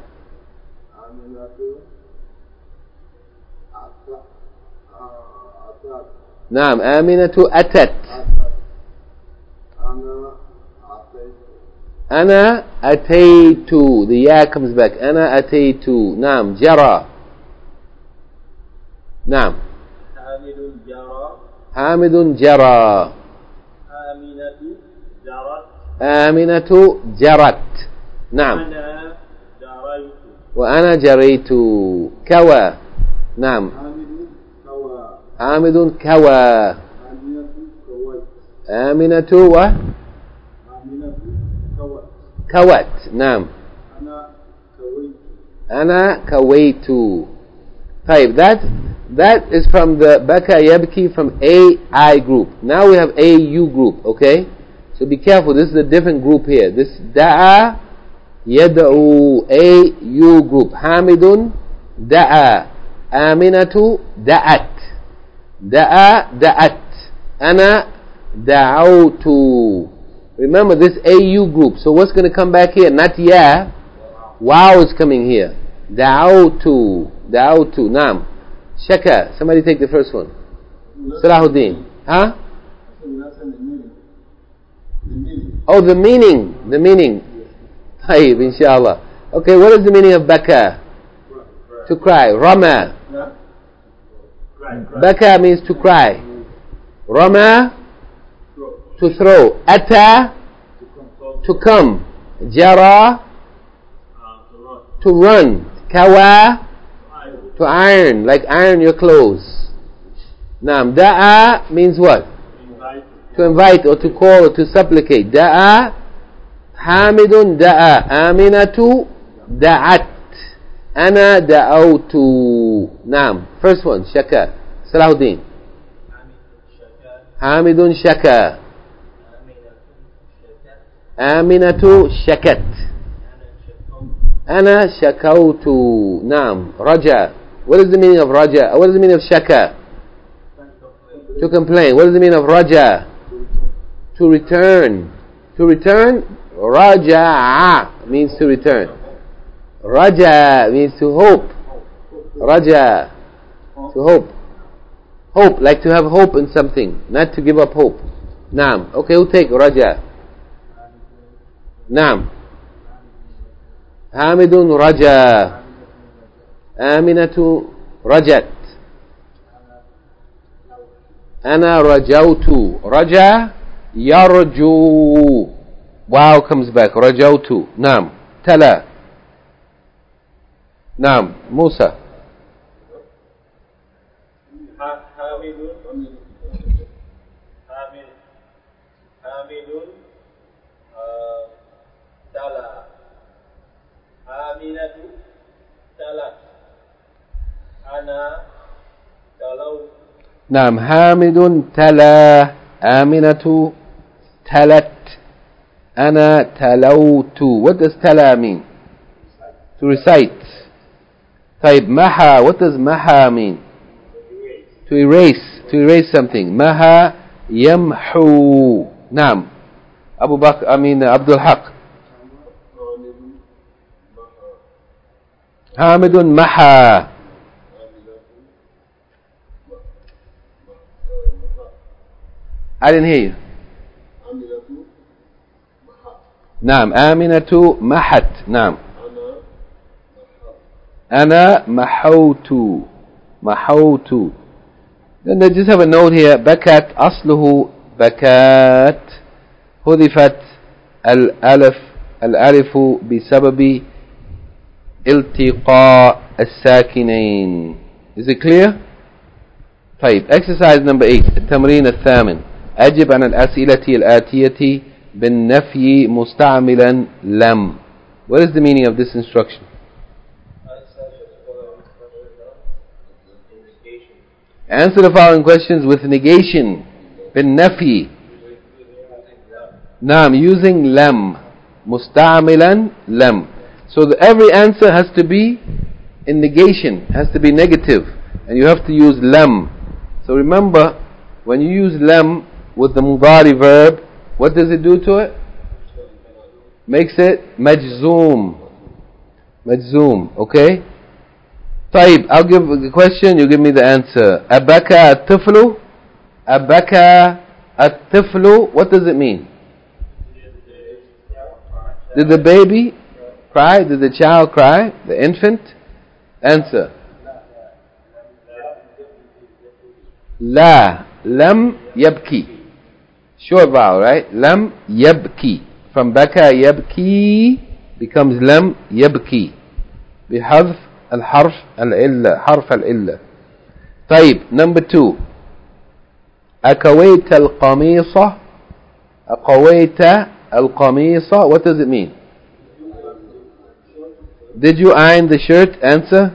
Naam, Aminatu atat. Ana ataytu. The ya comes back. Ana ataytu. Naam, jara. Naam. Hamidun jara. Hamidun jara. Aminatu jarat. Aminatu jarat. Naam. Ana jaraytu. Wa ana jaraytu. Kawa. Naam. Hamidun kawa. Aminatu wa? Kawat. Naam. Ana kawaitu. أنا كويت. طيب, that is from the Baka Yabki from AI group. Now we have AU group, okay? So be careful, this is a different group here. This Da'a Yad'u AU group. Hamidun Da'a. Aminatu Da'at. Da'a Da'at. Ana Da'autu. Remember this AU group. So what's going to come back here? Not Ya. Wow is coming here. Da'autu. Da'autu. Naam. Shaka. Somebody take the first one. Salahuddin. Huh? Oh, the meaning. The meaning. Tayyib, inshallah. Okay, what is the meaning of baka? To cry. Rama. Baka means to cry. Rama, to throw. Ata, to come. Jara, to run. Kawa, to iron, like iron your clothes. Naam. Da'a means what? To invite or to call or to supplicate. Da'a. Hamidun da'a. Aminatu da'at. Ana da'autu. Naam. First one, Shaka. Salahuddin. Hamidun Shaka. Aminatu Shakat. Ana Shakautu. Naam. Raja. What is the meaning of Raja? What is the meaning of Shaka? To complain. What is the meaning of Raja? To return. To return. Raja'a means to return. Raja means to hope. Raja. To hope. Hope, like to have hope in something, not to give up hope. Naam. Okay, who take Raja? Naam. Hamidun Raja. Aminatu Rajat. Ana Rajautu. Raja Yarju. Wow comes back. Rajautu. Naam. Tala. Naam. Musa. Hamidun Tala. Aminatu Talat. Ana Talau. Naam. Hamidun Tala. Aminatu Talat. Ana Talautu. What does Tala mean? To recite. Taib. Maha. What does Maha mean? To erase. To erase something. Maha Yamhu. Naam. Abu Bakr, Abdul Haq. Hamidun Maha. I didn't hear you. Naam. Aminatu Mahat. Naam. Ana Mahautu. Mahautu. Then they just have a note here. Bakat asluhu bakat. حذفت الألف بسبب التقاء الساكنين. Is it clear? طيب. Exercise number 8. التمرين الثامن. أجب عن الأسئلة الآتية بالنفي مستعملا لم. What is the meaning of this instruction? Answer the following questions with negation. بالنفي. Naam, using lam. Musta'amilan lam. So every answer has to be in negation, has to be negative, and you have to use lam. So remember, when you use lam with the mudari verb, what does it do to it? Makes it majzoom. Majzoom, okay? طيب, I'll give the question, you give me the answer. Abaka at-tiflu. Abaka at-tiflu. What does it mean? Did the baby cry? Did the child cry? The infant? Answer. La. Lam yabki. Short vowel, right? Lam yabki. From baka yabki becomes lam yabki. بحذف الحرف العلة. حرف العلة. طيب, number 2. أكويت القميصة. أكويت القميصة. What does it mean? Did you iron the shirt? Answer.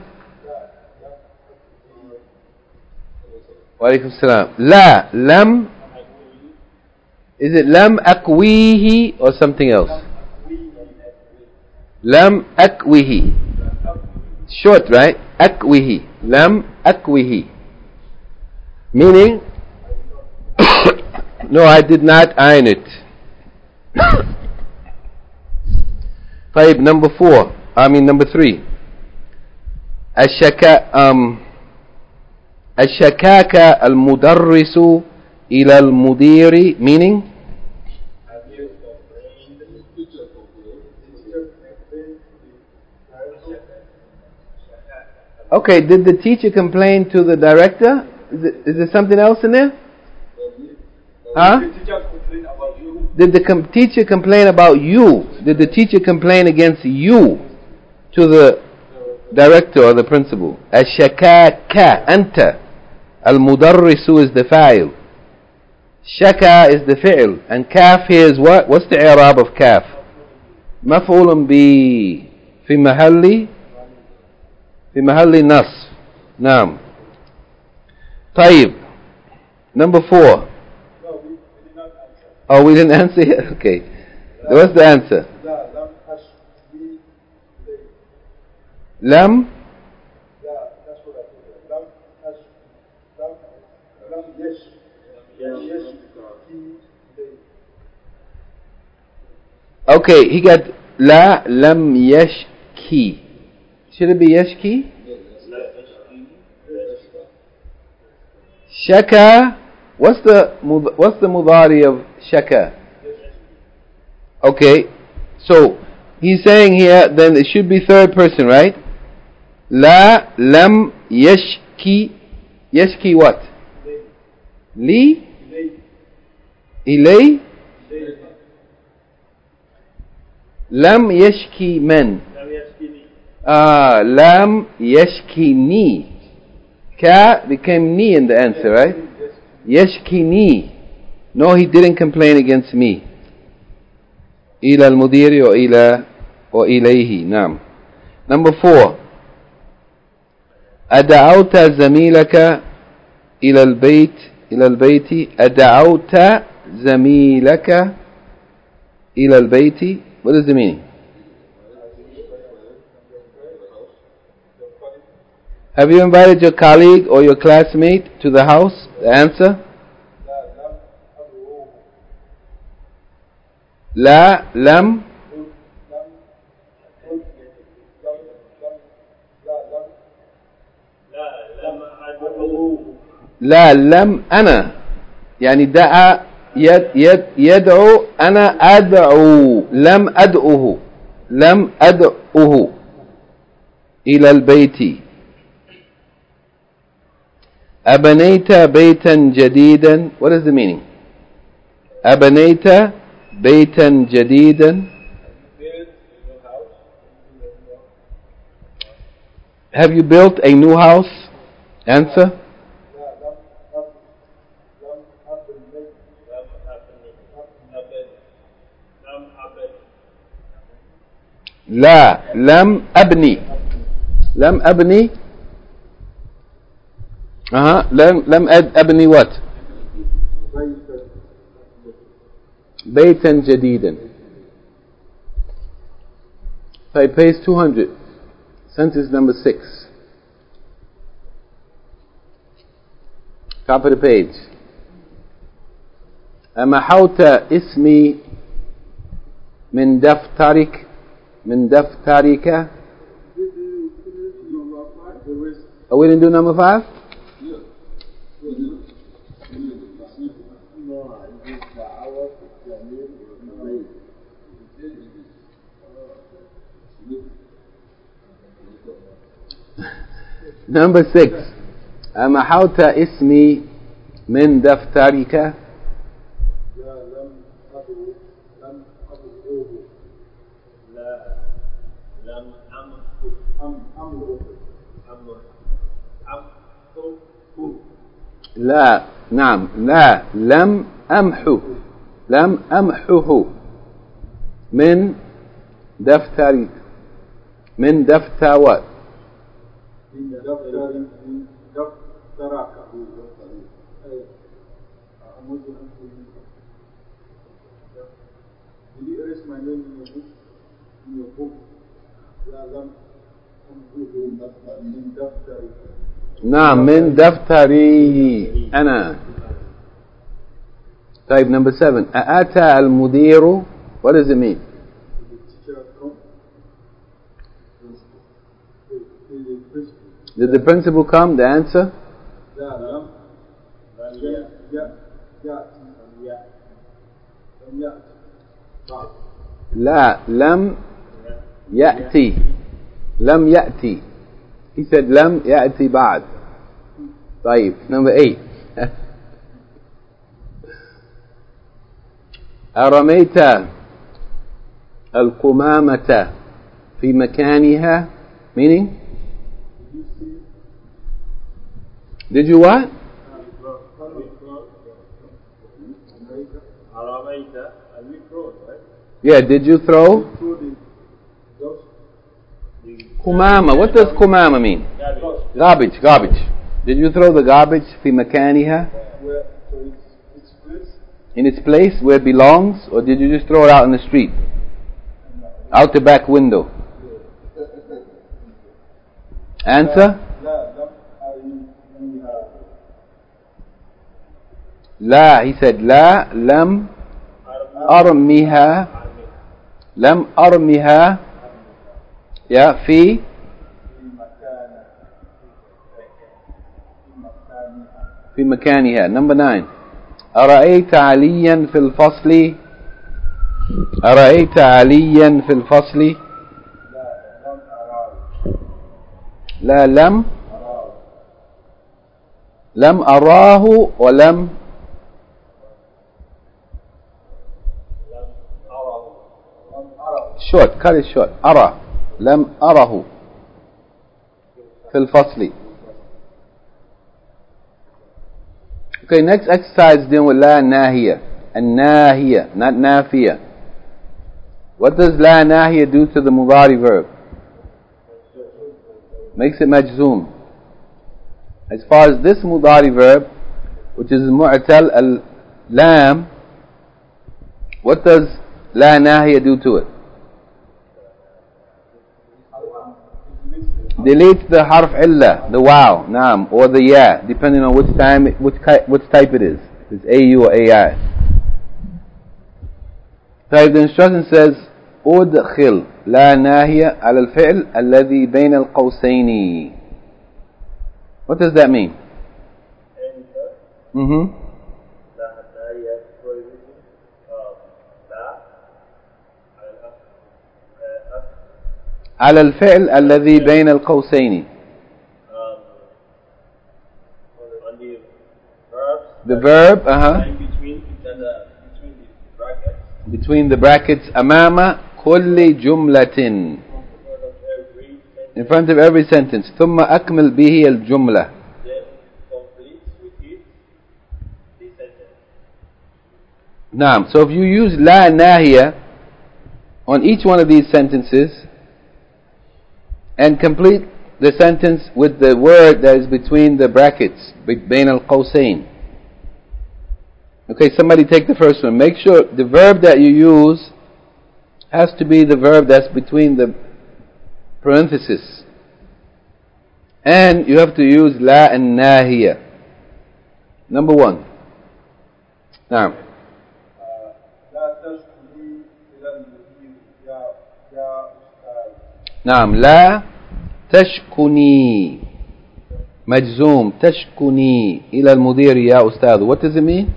Wa alaikum salam. La, lam. Is it lam akwihi or something else? Lam akwihi. Short, right? Akwihi. Lam akwihi. Meaning, no, I did not iron it. طيب, number 3. الشكاك المدرس إلى المدير, meaning? Okay, did the teacher complain to the director? Is there something else in there? Huh? Did the teacher complain about you? Did the teacher complain against you to the director or the principal? Ashakaka, anta. Al-mudarrisu is the fa'il. Shaka is the fi'il. And kaf here is what? What's the i'rab of kaf? Maf'ulun bi fi mahalli nasf. Naam. طيب. Number 4. Oh, we didn't answer yet? Okay. What's the answer? Lam? Okay, he got la lam yashki. Should it be yashki? Shaka. What's the mudari of shaka? Okay, so he's saying here, then it should be third person, right? La lam yashki. Yashki what? Li? Ilay? Lam yashki man. Lam yashki ni. Ka became ni in the answer, right? Yashkini. No, he didn't complain against me. Ila al-mudiri or ila or ilayhi. Naam. Number 4. Ada'awta zamilaka ila al-bayti. Ada'awta zamilaka ila al-bayti. What is the meaning? Have you invited your colleague or your classmate to the house? The answer? La lam. La lam ana. يعني دعا يدعو أنا أدعو لم أدعوه إلى البيت. أبنيت بيتا جديدا. What is the meaning? أبنيت بيتا جديدا. Have you built a new house? Answer. لا لم أبني. لم أبني. لم أبني what? بيتا جديدا. طيب, page 200. Sentence number 6. Top of the page. أمحوت اسمي من دفترك. Oh, we didn't do number 5? Number 6. أمحوت اسمي من دفترك. لا نعم لا لم أمحه من دفتري. من دفتر what? من دفتر من دفترك Did you erase my name in your book? نعم من دفتري أنا. طيب number 7 أأتى المدير. What does it mean? Did the principal come? The answer? لا لم يأتي. لم يأتي. He said لم يأتي بعد. طيب number 8 أرميت القمامة في مكانها. Meaning? Did you what? Yeah, did you throw? Kumama. What does kumama mean? Garbage. Garbage. Did you throw the garbage في مكانها? In its place where it belongs, or did you just throw it out in the street? Out the back window. Answer? لا. He said لا لم أرميها. لم أرميها. Yeah, في مكانها. Number 9 أرأيت عليا في الفصل. أرأيت عليا في الفصل. لا لم أراه ولم short. cut it short. أرى. لم أره في الفصل. Okay, next exercise dealing with لا ناهية. الناهية, not نافية. What does لا ناهية do to the mudari verb? Makes it majzoom. As far as this mudari verb, which is mu'tal al-lam, what does لا ناهية do to it? Delete the harf illa, the wow, naam, or the ya, depending on which type it is. If it's AU or AI. So the instruction says, أدخل لا ناهية على الفعل الذي بين القوسين. What does that mean? على الفعل الذي بين القوسين. The verb, between the brackets, أمام كل جملة, in front of every sentence. ثم أكمل به الجملة. نعم. So if you use لا ناهية on each one of these sentences and complete the sentence with the word that is between the brackets, بين القوسين. Okay, somebody take the first one. Make sure the verb that you use has to be the verb that's between the parentheses. And you have to use لا الناهية. Number 1. Now. نعم. لا تشكني مجزوم. تشكني إلى المدير يا أستاذ. What does it mean?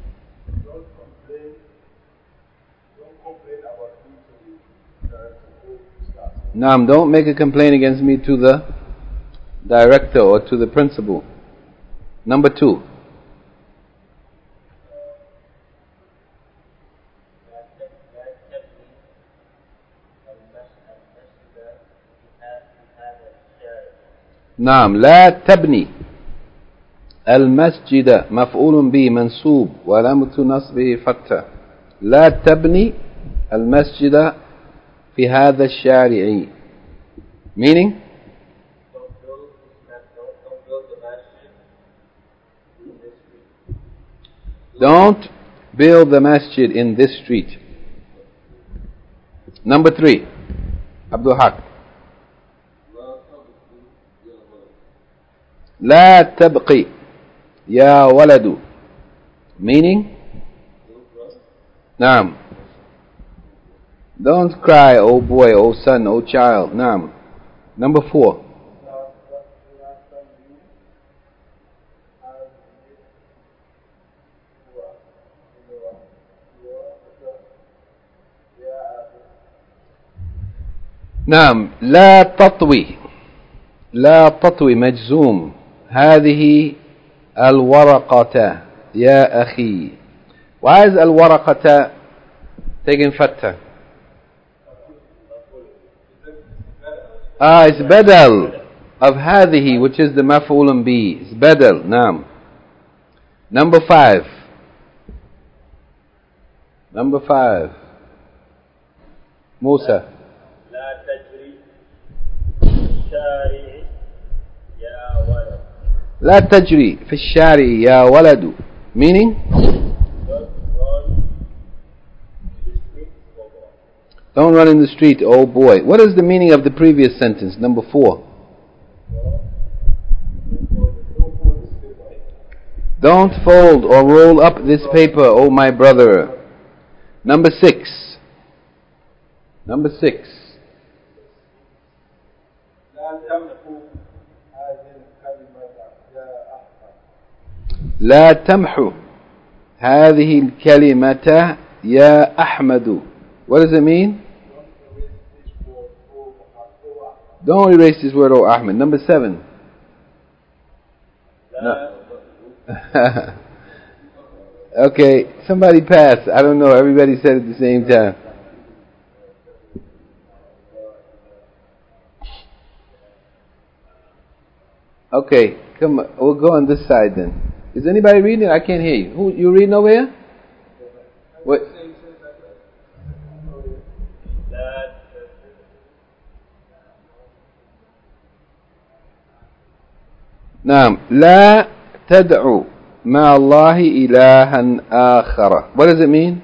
نعم. Don't make a complaint against me to the director or to the principal. Number 2. نعم. لا تبني المسجد مفعول به منصوب وعلامة نصبه فتح. لا تبني المسجد في هذا الشارع. Meaning? Don't build the masjid in this street. Don't build the masjid in this street. Number 3. Abdul Haq. لا تبقي يا ولد. Meaning? Naam. Don't cry, oh boy, oh son, oh child. Naam. Number 4. نعم لا تطوي. لا تطوي مجزوم. هذه الورقة يا أخي. Why is الورقة taken فتح? It's بدل of هذه, which is the مفعول به. It's بدل. نعم. Number 5. Number 5. موسى. لا تجري في الشارع يا ولد. لا تجري في الشارع يا ولد. Meaning? Don't run in the street, oh boy. What is the meaning of the previous sentence, number 4? Don't fold or roll up this paper, oh my brother. Number 6. Number 6. لا تمحو هذه الكلمة يا أحمد. What does it mean? Don't erase this word, oh Ahmed. Number 7. No. Okay, somebody pass. I don't know. Everybody said at the same time. Okay, come on. We'll go on this side then. Is anybody reading? I can't hear you. Who you reading over here? What? نعم لا تدعو مع الله إلها آخر. What does it mean?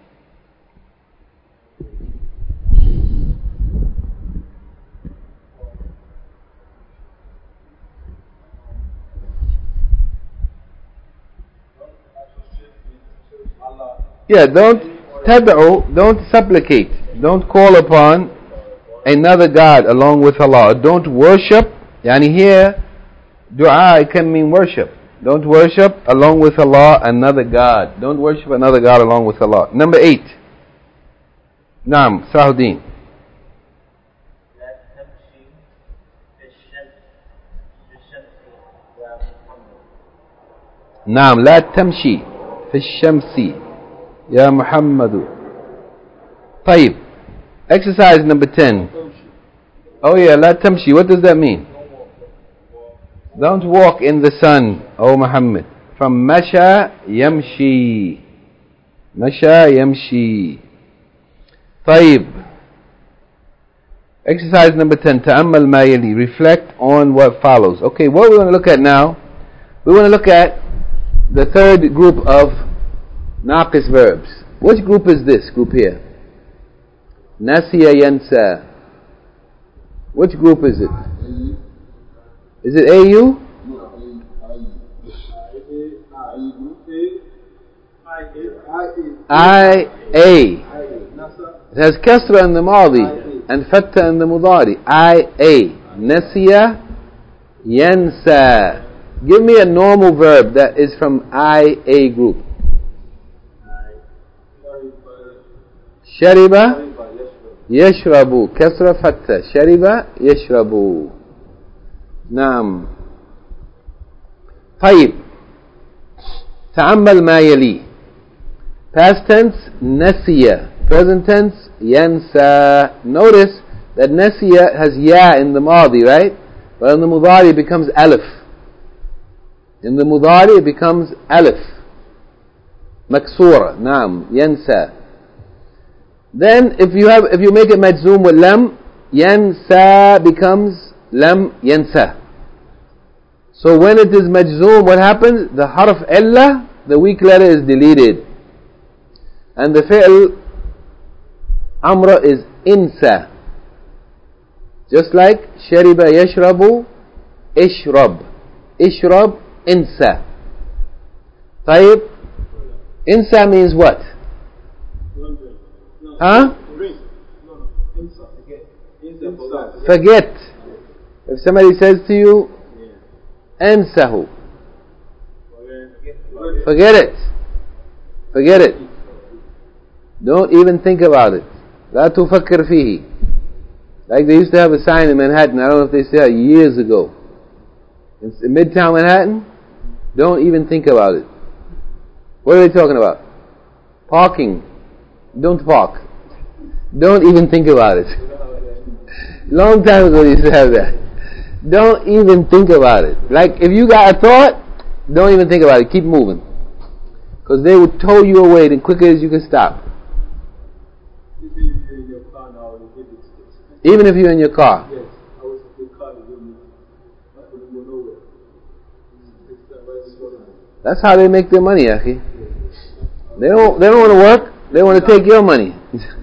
Yeah, don't supplicate, don't call upon another God along with Allah. Don't worship. Yani here, dua, it can mean worship. Don't worship along with Allah another God. Don't worship another God along with Allah. Number 8. Naam, Sahuddin. Naam, لا تمشي في الشمس يا محمد. طيب. Exercise number 10. Oh yeah, لا تمشي. What does that mean? Don't walk in the sun, O Muhammad. From Masha Yamshi. Masha Yamshi. طيب. Exercise number 10. تأمل ما يلي. Reflect on what follows. Okay, what we want to look at now, we want to look at the third group of naqis verbs. Which group is this group here? Nasiya yansa. Which group is it? Is it AU? IA. It has kasra in the madi and fatta in the mudari. IA. Nasiya yansa. Give me a normal verb that is from IA group. Shariba yashrabu. Kasra fatta. Shariba yashrabu. نعم. طيب. تأمل ما يلي. Past tense نسيا. Present tense ينسى. Notice that نسيا has ya in the madi, right? But in the mudari it becomes alif. In the mudari it becomes alif. مكسورة. نعم. ينسى. Then if you make it majzoom with lam, Yansa becomes lam yansa. So when it is majzoom, what happens? The harf illa, the weak letter, is deleted. And the fi'l amra is insa. Just like shariba yashrabu ishrab. Ishrab insa. طيب, insa means what? Huh? Forget. If somebody says to you, ansahu, forget it. Forget it. Don't even think about it. لا تفكر فيه. Like they used to have a sign in Manhattan, I don't know if they still have, years ago. In Midtown Manhattan, don't even think about it. What are they talking about? Parking. Don't park. Don't even think about it. Long time ago they used to have that. Don't even think about it. Like if you got a thought, don't even think about it. Keep moving. Because they would tow you away the quicker as you can stop. Even if you're in your car. Yes, I was in the car. I couldn't go nowhere. That's how they make their money, Akhi. They don't want to work. They want to take your money.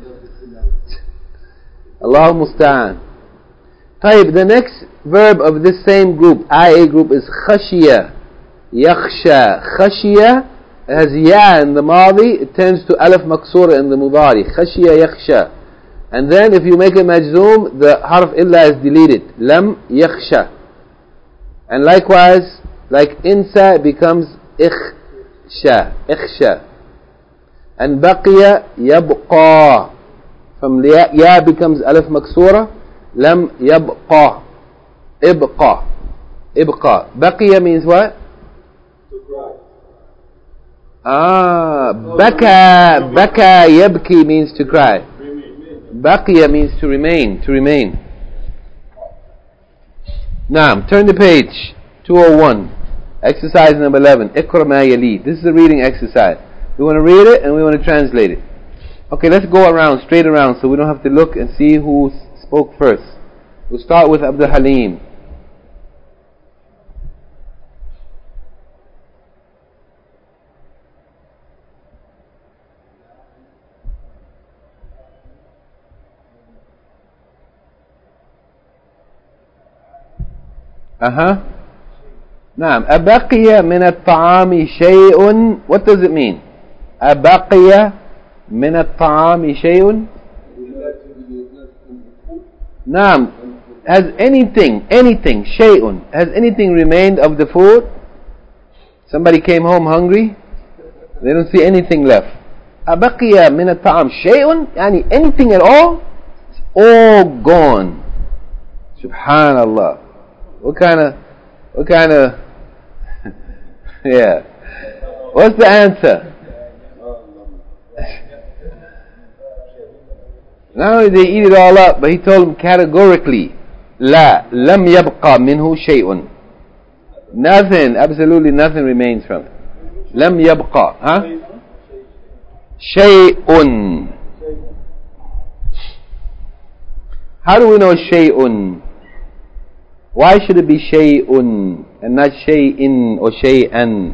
Allah musta'an. طيب, the next verb of this same group, IA group, is khashiya. Yakhsha. Khashiya has ya in the madi. It turns to alif maksura in the mudari. Khashiya yakhsha. And then if you make a majzoom, the harf illa is deleted. Lam yakhsha. And likewise, like insa, it becomes ikhsha. Ikhsha. And baqiya yabqa. From ya becomes alif maksura. Lam yabqa. Ibqa. Ibqa. Baqiya means what? Baka. Baka yabki means to cry. Baqiya means to remain. To remain. Naam. Turn the page. 201. Exercise number 11. Iqra ma yali. This is a reading exercise. We want to read it and we want to translate it. Okay, let's go around, straight around, so we don't have to look and see who spoke first. We'll start with Abdul Halim. نعم. أبقي من الطعام شيء. What does it mean? أبقي من الطعام شيء. نعم. Has anything, شيء, has anything remained of the food? Somebody came home hungry, they don't see anything left. أبقي من الطعام شيء, يعني anything at all? It's all gone. Subhanallah. What kind of yeah. What's the answer? Not only did they eat it all up, but he told them categorically, لا لم يبقى منه شيء. Nothing, absolutely nothing remains from it. لم يبقى. شيء. How do we know شيء? Why should it be شيء and not شيء or شيئا?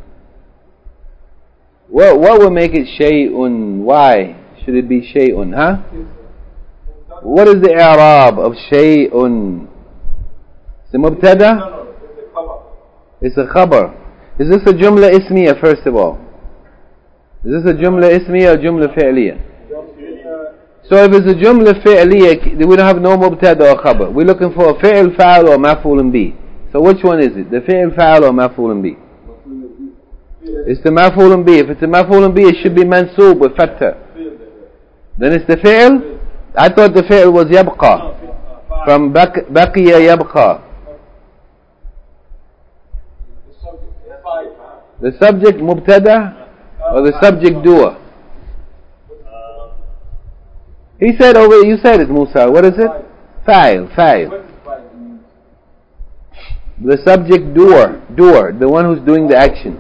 What would make it شيء? Why should it be شيء? What is the i'rab of شيء? It's a mubtada? No, it's a It's khabar. a khabar. Is this a jumla ismiya first of all? Is this a jumla ismiya or jumla fi'liya? So if it's a jumla fi'liya, we don't have no mubtada or khabar. We're looking for a fi'l fa'al or maf'ulun bi. So which one is it? The fi'l fa'al or maf'ulun bi? It's the maf'ulun bi. If it's a maf'ulun bi, it should be mansoob with fatha. Then it's the fi'l. I thought the fi'l was yabqa. From baqiya yabqa. The subject mubtada or the subject doer? He said over, you said it, Musa. What is it? Fa'il. The subject doer, the one who's doing the action.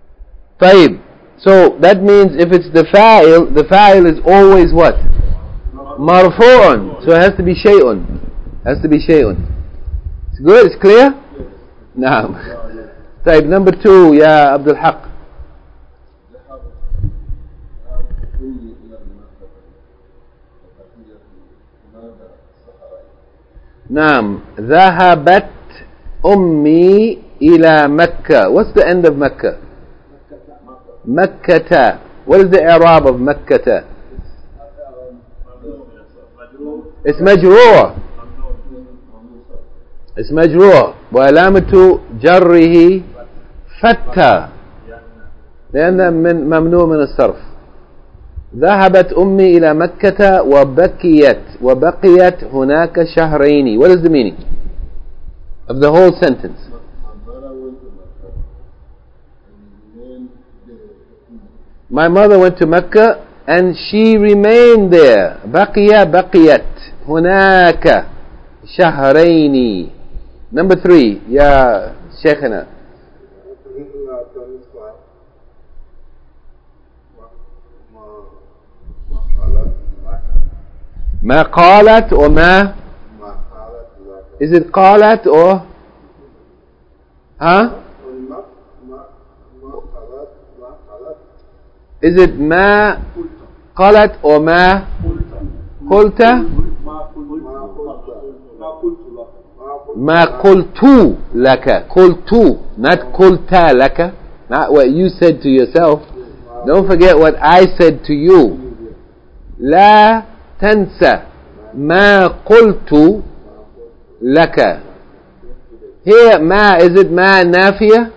طيب. So that means if it's the fa'il is always what? مرفوع. So it has to be شيء. Has to be شيء. It's good? It's clear? نعم. طيب number 2 يا عبد الحق. نعم. ذهبت أمي إلى مكة. What's the end of Mecca? مكة. What is the إعراب of مكة? It's مجرور. It's مجرور وعلامة جره فتى لأنه ممنوع من الصرف. ذهبت أمي إلى مكة وبقيت هناك شهرين. What is the meaning of the whole sentence? My mother went to Mecca and she remained there. بقيت هناك شهرين. Number 3 يا شيخنا. ما قالت وما. Is it قالت or ها? Is it ما قالت or ما قلت؟ ما قلت لك. قلت, not قلت لك. Not what you said to yourself. Don't forget what I said to you. لا تنسى ما قلت لك. Here ما, is it ما نافية?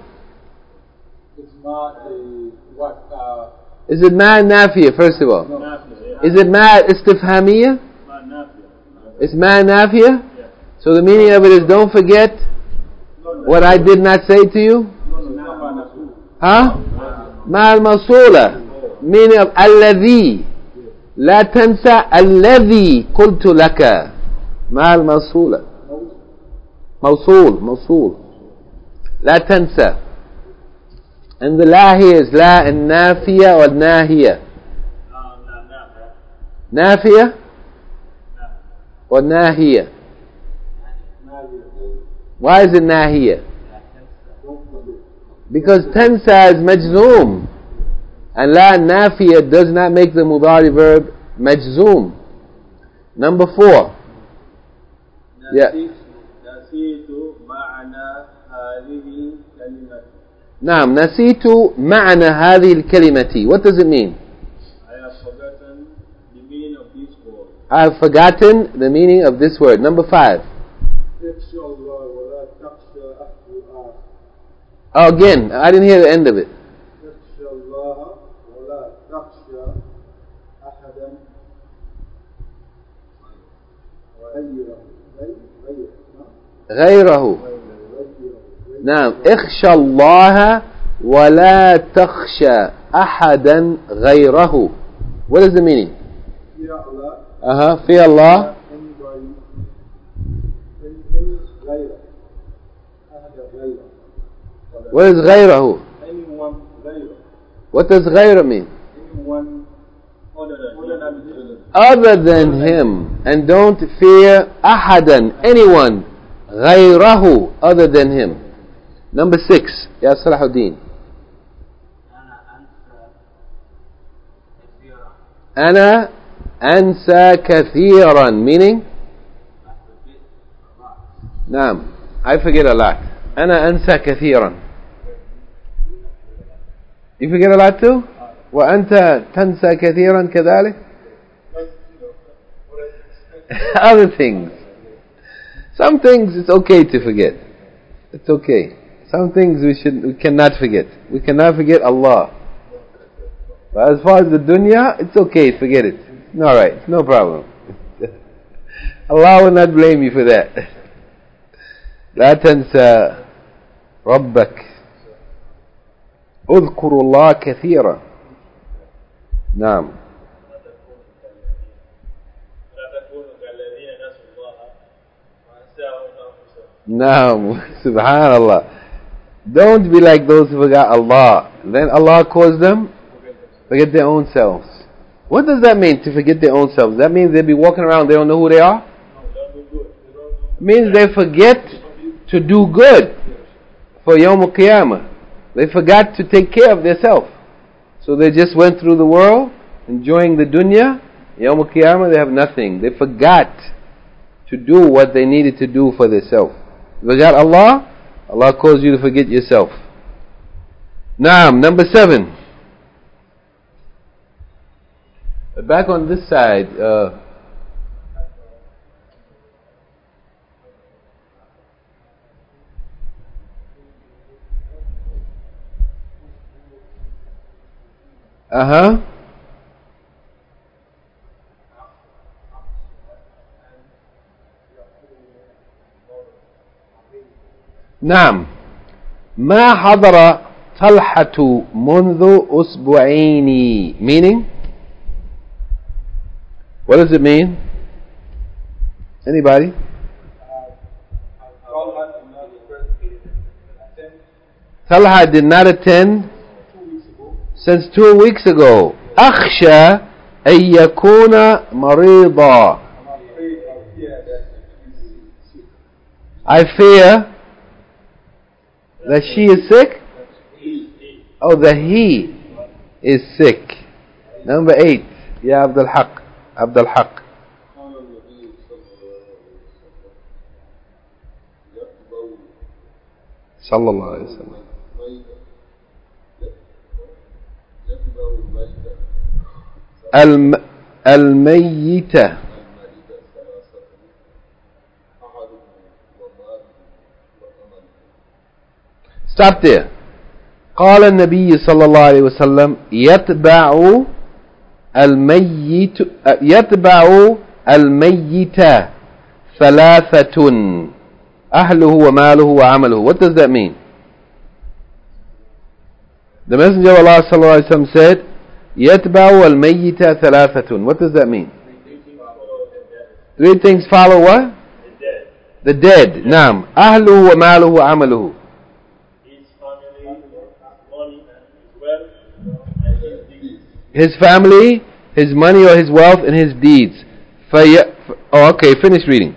Is it ما نافية first of all? Is it ما استفهامية? It's ما نافية? So the meaning of it is don't forget what I did not say to you? Huh? ما الموصولة. Meaning of الذي. لا تنسى الذي قلت لك. ما الموصولة. موصول. لا تنسى. And the لا here is لا النافية والناهية. نافية والناهية. Why is it ناهية? Because تنسى is مجزوم. And لا نافية does not make the mudari verb مجزوم. Number 4. Yeah. نسيت معنى هذه الكلمة. نعم. نسيت معنى هذه الكلمة. What does it mean? I have forgotten the meaning of this word. I have forgotten the meaning of this word. Number 5. Oh, again, I didn't hear the end of it. غيره. نعم. اخشى الله ولا تخشى أحدا غيره. What is the meaning? Fear Allah. What is غيره? What does غيره mean? Other than him. And don't fear أحدا, anyone, غيره, other than him. Number 6 يا صلاح الدين. أنا أنسى كثيرا. Meaning? نعم. I forget a lot. أنا أنسى كثيرا. You forget a lot too? وأنت تنسى كثيرا كذلك. Other things. Some things it's okay to forget. It's okay. Some things we cannot forget. We cannot forget Allah. But as far as the dunya, it's okay, forget it. Alright, it's no problem. Allah will not blame you for that. لا تنسى ربك. اذكروا الله كثيرا. نعم. نعم. Subhanallah. Don't be like those who forgot Allah. Then Allah caused them forget their own selves. What does that mean, to forget their own selves? That means they'll be walking around, they don't know who they are? It means they forget to do good for Yawm al-Qiyamah. They forgot to take care of themselves. So they just went through the world, enjoying the dunya. Yawm al-Qiyamah, they have nothing. They forgot to do what they needed to do for themselves. You forgot Allah, Allah calls you to forget yourself. Naam, number 7. Back on this side. نعم ما حضر طلحة منذ أسبوعين. Meaning, what does it mean? Anybody? Talha did not attend since 2 weeks ago. أخشى أن يكون مريضا. I fear that she is sick? Oh, that he is sick. Number 8. Ya Abdul Haq. Abdul Haq. Sallallahu alayhi wa sallam. الميتة. Stop there. قال النبي صلى الله عليه وسلم يتبع الميت ثلاثة أهله وماله وعمله. What does that mean? The Messenger of Allah صلى الله عليه وسلم said يتبع الميت ثلاثة. What does that mean? 3 things follow what? The dead. نعم. أهله وماله وعمله. His family, his money or his wealth, and his deeds. Okay, finish reading.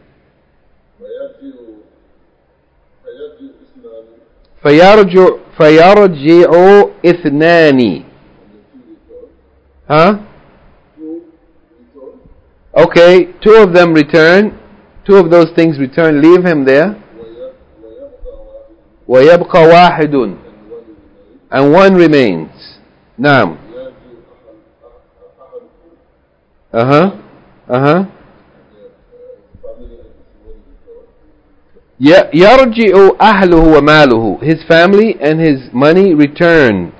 فيرجع اثنان. Huh? Okay, 2 of them return. 2 of those things return. Leave him there. ويبقى واحد. And 1 remains. نعم. يرجع أهله وماله. His family and his money return.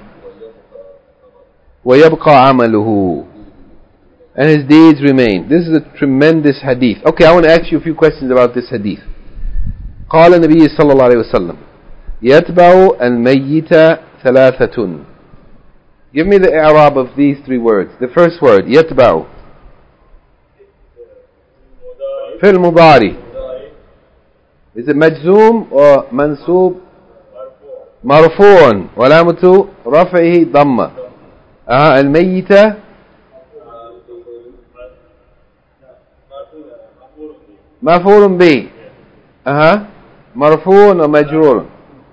ويبقى عمله. And his deeds remain. This is a tremendous hadith. Okay, I want to ask you a few questions about this hadith. قال النبي صلى الله عليه وسلم يتبع الميت ثلاثة. Give me the i'rab of these 3 words. The first word, يتبع. في المضارع. Is it مجزوم or منصوب? مرفوع. وعلامة رفعه ضمة. الميتة مفعول به. مرفوع ومجرور.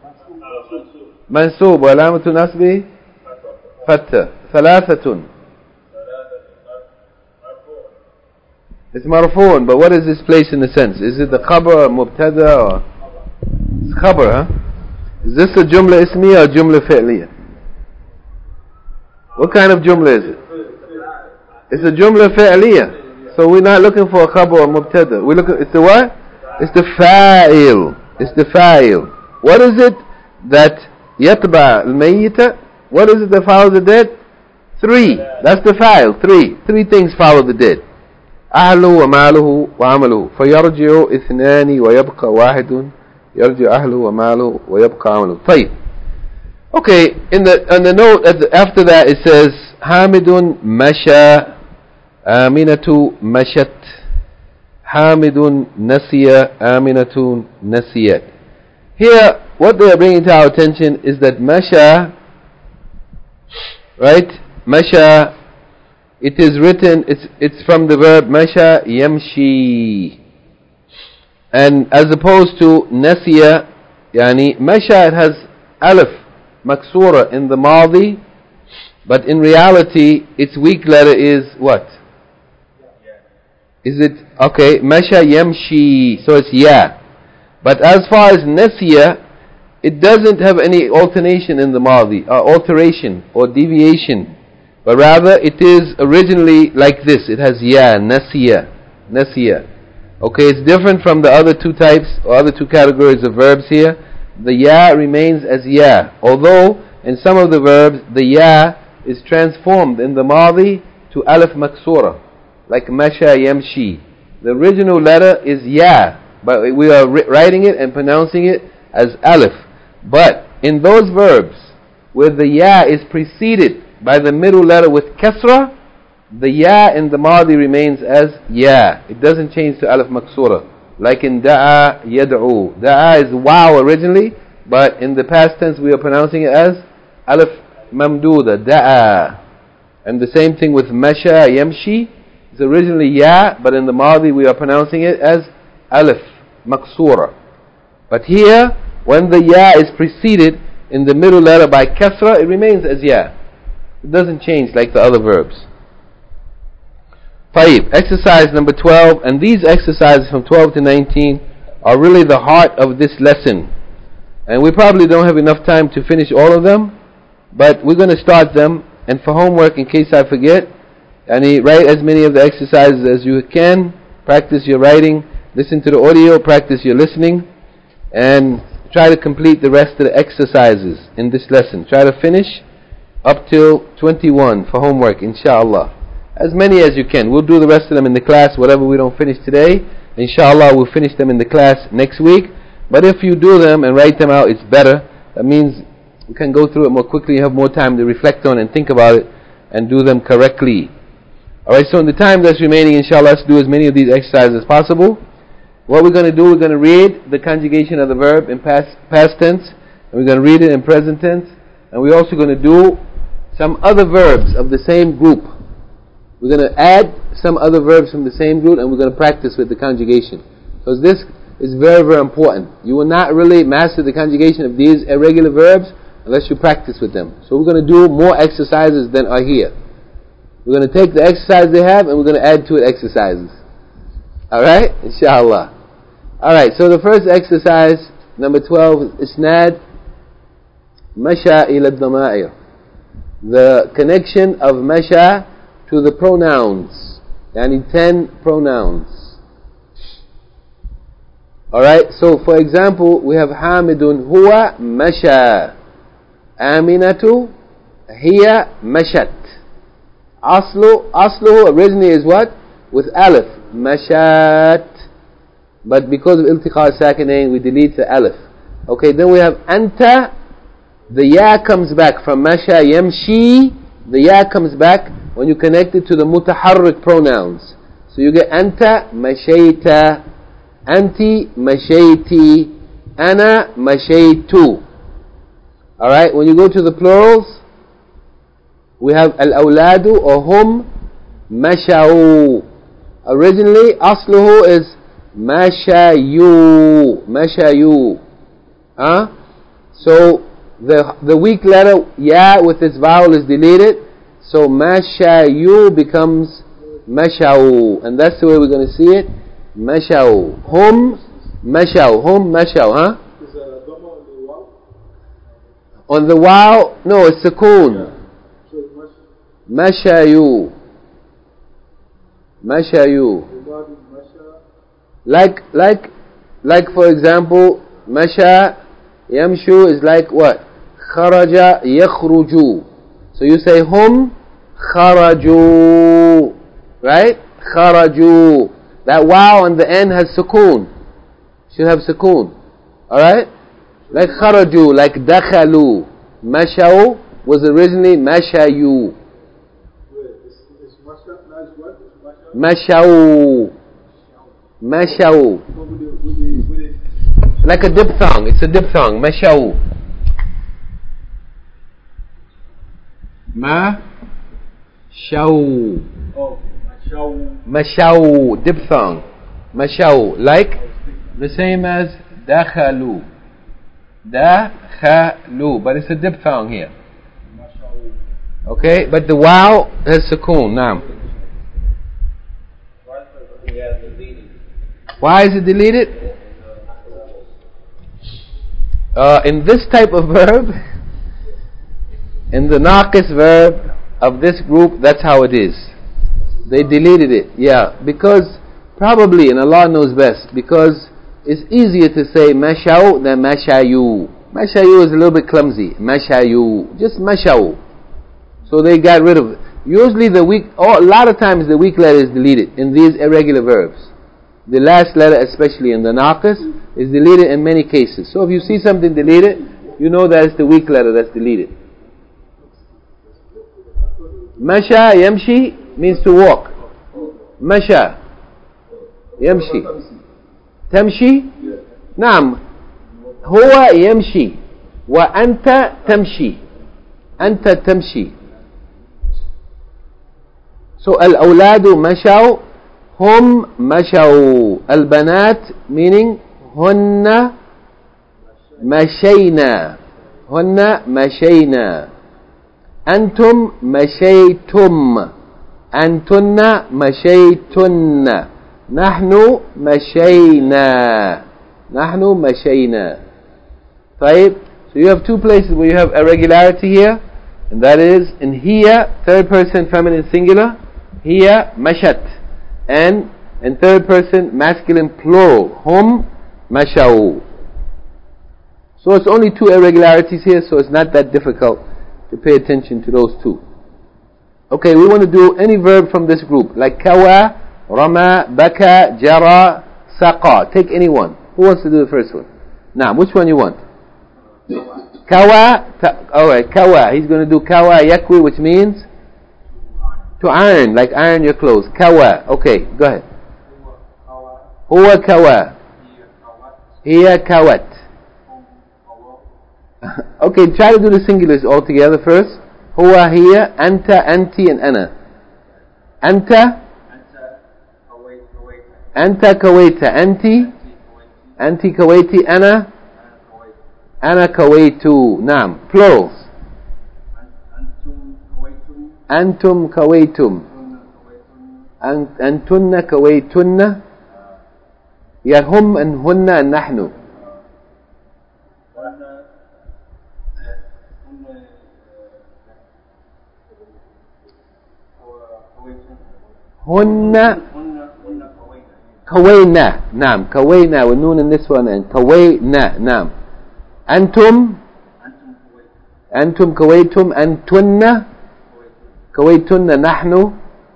منصوب وعلامة نصبه فتة. ثلاثة. It's marfoon, but what is this place in the sense? Is it the khabar or mubtada or? It's khabar, huh? Is this a jumla ismiya or jumla fi'liya? What kind of jumla is it? It's a jumla fi'liya. So we're not looking for a khabar or mubtada. We're looking, it's the what? It's the fa'il. It's the fa'il. What is it that yatba al-mayyita? What is it that follows the dead? 3. That's the fa'il. 3 things follow the dead. أهله وماله وعمله. فيرجع اثنان ويبقى واحد. يرجع أهله وماله ويبقى عمله. طيب. Okay, on the note after that it says حامد مشى آمنة مشت حامد نسي آمنة نسيت. Here what they are bringing to our attention is that masha, right? Masha it is written, it's from the verb masha yamshi. And as opposed to nasiya, yani masha, it has alif maksura in the madi, but in reality its weak letter is what? Is it, okay, masha yamshi, so it's ya. But as far as nasiya, it doesn't have any alternation in the madi, alteration or deviation, but rather it is originally like this. It has ya, nasiya, nasiya. Okay, it's different from the other two types or other two categories of verbs here. The ya remains as ya, although in some of the verbs the ya is transformed in the madi to alif maksura, like masha yamshi. The original letter is ya, but we are writing it and pronouncing it as alif. But in those verbs where the ya is preceded by the middle letter with kasra, the ya in the madi remains as ya. It doesn't change to alif maksura. Like in da'a yad'u. Da'a is waw originally, but in the past tense we are pronouncing it as alif mamduda, da'a. And the same thing with masha yamshi. It's originally ya, but in the madi we are pronouncing it as alif maksura. But here, when the ya is preceded in the middle letter by kasra, it remains as ya. It doesn't change like the other verbs. طيب, exercise number 12, and these exercises from 12 to 19 are really the heart of this lesson. And we probably don't have enough time to finish all of them, but we're going to start them. And for homework, in case I forget, write as many of the exercises as you can. Practice your writing, listen to the audio, practice your listening, and try to complete the rest of the exercises in this lesson. Try to finish up till 21 for homework, inshallah. As many as you can. We'll do the rest of them in the class. Whatever we don't finish today, inshallah, we'll finish them in the class next week. But if you do them and write them out, it's better. That means you can go through it more quickly. You have more time to reflect on and think about it and do them correctly. Alright, so in the time that's remaining, inshallah, let's do as many of these exercises as possible. What we're going to do, we're going to read the conjugation of the verb in past tense, and we're going to read it in present tense, and we're also going to do some other verbs of the same group. We're going to add some other verbs from the same group, and we're going to practice with the conjugation. Because this is very, very important. You will not really master the conjugation of these irregular verbs unless you practice with them. So we're going to do more exercises than are here. We're going to take the exercise they have, and we're going to add to it exercises. Alright? Inshallah. Alright, so the first exercise, number 12, is Isnad Masha ila Dama'ir. The connection of Masha to the pronouns. Yani 10 pronouns. Alright, so for example, we have Hamidun huwa masha. Aminatu hiya mashat. Aslu originally is what? With alif. Mashat. But because of iltiqa sakinain, we delete the alif. Okay, then we have anta. The ya comes back from masha yamshi. The ya comes back when you connect it to the mutaharrik pronouns. So you get anta mashayta, anti mashayti, ana mashaytu. Alright, when you go to the plurals, we have al-awladu or hum mashaw. Originally, asluhu is mashayu. Mashayu. So the weak letter ya with its vowel is deleted. So mashayu becomes mashaw. And that's the way we're going to see it. Mashaw. Hum mashaw. Hum mashaw. Is a dhamma on the waw? On the waw, no, it's sukoon. Yeah. So it's Mashayu. Mashayu. Like for example, masha yamshu is like what? Kharaja yakhruju. So you say hum kharaju, right? Kharaju. That waw on the end has sukoon. Should have sukoon. Alright? Like kharaju, like dakhalu. Mashaw was originally mashayu. It's masha, nice what? Mashaw. Mashaw. Like a diphthong. It's a diphthong. Mashaw. Shaw. Oh, Mashaw. Mashaw. Diphthong. Mashaw. Like the same as dakhalu. Dakhalu. But it's a diphthong here. Okay, but the wow has sukoon. Naam. Why is it deleted? In this type of verb, in the naqis verb of this group, that's how it is. They deleted it. Yeah, because probably, and Allah knows best, because it's easier to say mashaw than mashayu. Mashayu is a little bit clumsy. Mashayu. Just mashaw. So they got rid of it. Usually a lot of times the weak letter is deleted in these irregular verbs. The last letter, especially in the naqis, is deleted in many cases. So if you see something deleted, you know that it's the weak letter that's deleted. Masha, yamshi means to walk. Masha, yamshi. Tamshi? Naam. Huwa yamshi. Wa anta tamshi. Anta tamshi. So al-awladu mashaw, hum mashaw. Al-banat meaning hunna mashayna. Hunna mashayna. Antum mashaytum. Antunna mashaytunna. Nahnu mashayna. Nahnu mashayna. طيب. So you have two places where you have irregularity here, and that is in hiya, third person feminine singular, hiya mashat, and in third person masculine plural, hum mashaw. So it's only two irregularities here, so it's not that difficult to pay attention to those two. Okay, we want to do any verb from this group, like kawa, rama, baka, jara, saqa. Take any one. Who wants to do the first one? Now, which one you want? Kawa. Alright, kawa. He's going to do kawa yakwi, which means to iron, like iron your clothes. Kawa. Okay, go ahead. Huwa kawa. Hiya kawat. Okay, try to do the singulars all together first. Huwa, hiya, anta, anti, and ana. Anta. Anta kawaita. Anti kawaiti. Ana kawaitu. Naam. Plurals. Antum kawaitum. Antunna kawaitunna. Hum and hunna and nahnu. Hunna كوينا. نعم كوينا والنون النسوة كوينا. نعم. أنتم كويتم. أنتن كويتن. نحن